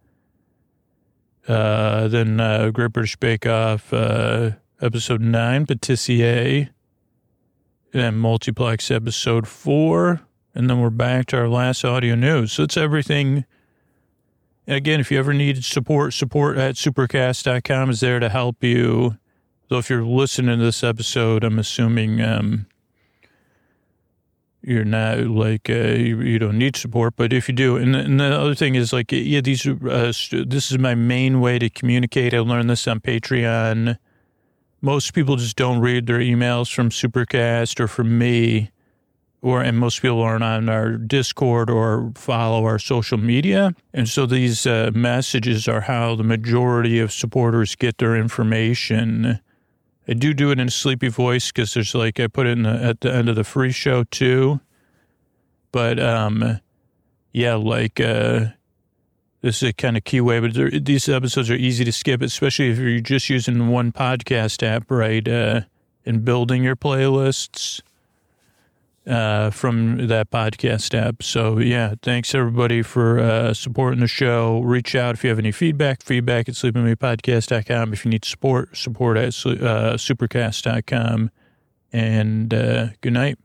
Uh, then uh, Great British Bake Off, uh, episode nine, Patissier. And Multiplex episode four. And then we're back to our last audio news. So it's everything. And again, if you ever need support, support at supercast dot com is there to help you. So if you're listening to this episode, I'm assuming um, you're not like, uh, you, you don't need support. But if you do, and, and the other thing is like, yeah, these are, uh, this is my main way to communicate. I learned this on Patreon. Most people just don't read their emails from Supercast or from me, or and most people aren't on our Discord or follow our social media. And so these uh, messages are how the majority of supporters get their information. I do do it in a sleepy voice because there's like, I put it in the, at the end of the free show too. But um, yeah, like... Uh, This is a kind of key way, but these episodes are easy to skip, especially if you're just using one podcast app, right, uh, and building your playlists uh, from that podcast app. So, yeah, thanks, everybody, for uh, supporting the show. Reach out if you have any feedback, feedback at sleep with me podcast dot com. If you need support, support at uh, supercast dot com. And uh, good night.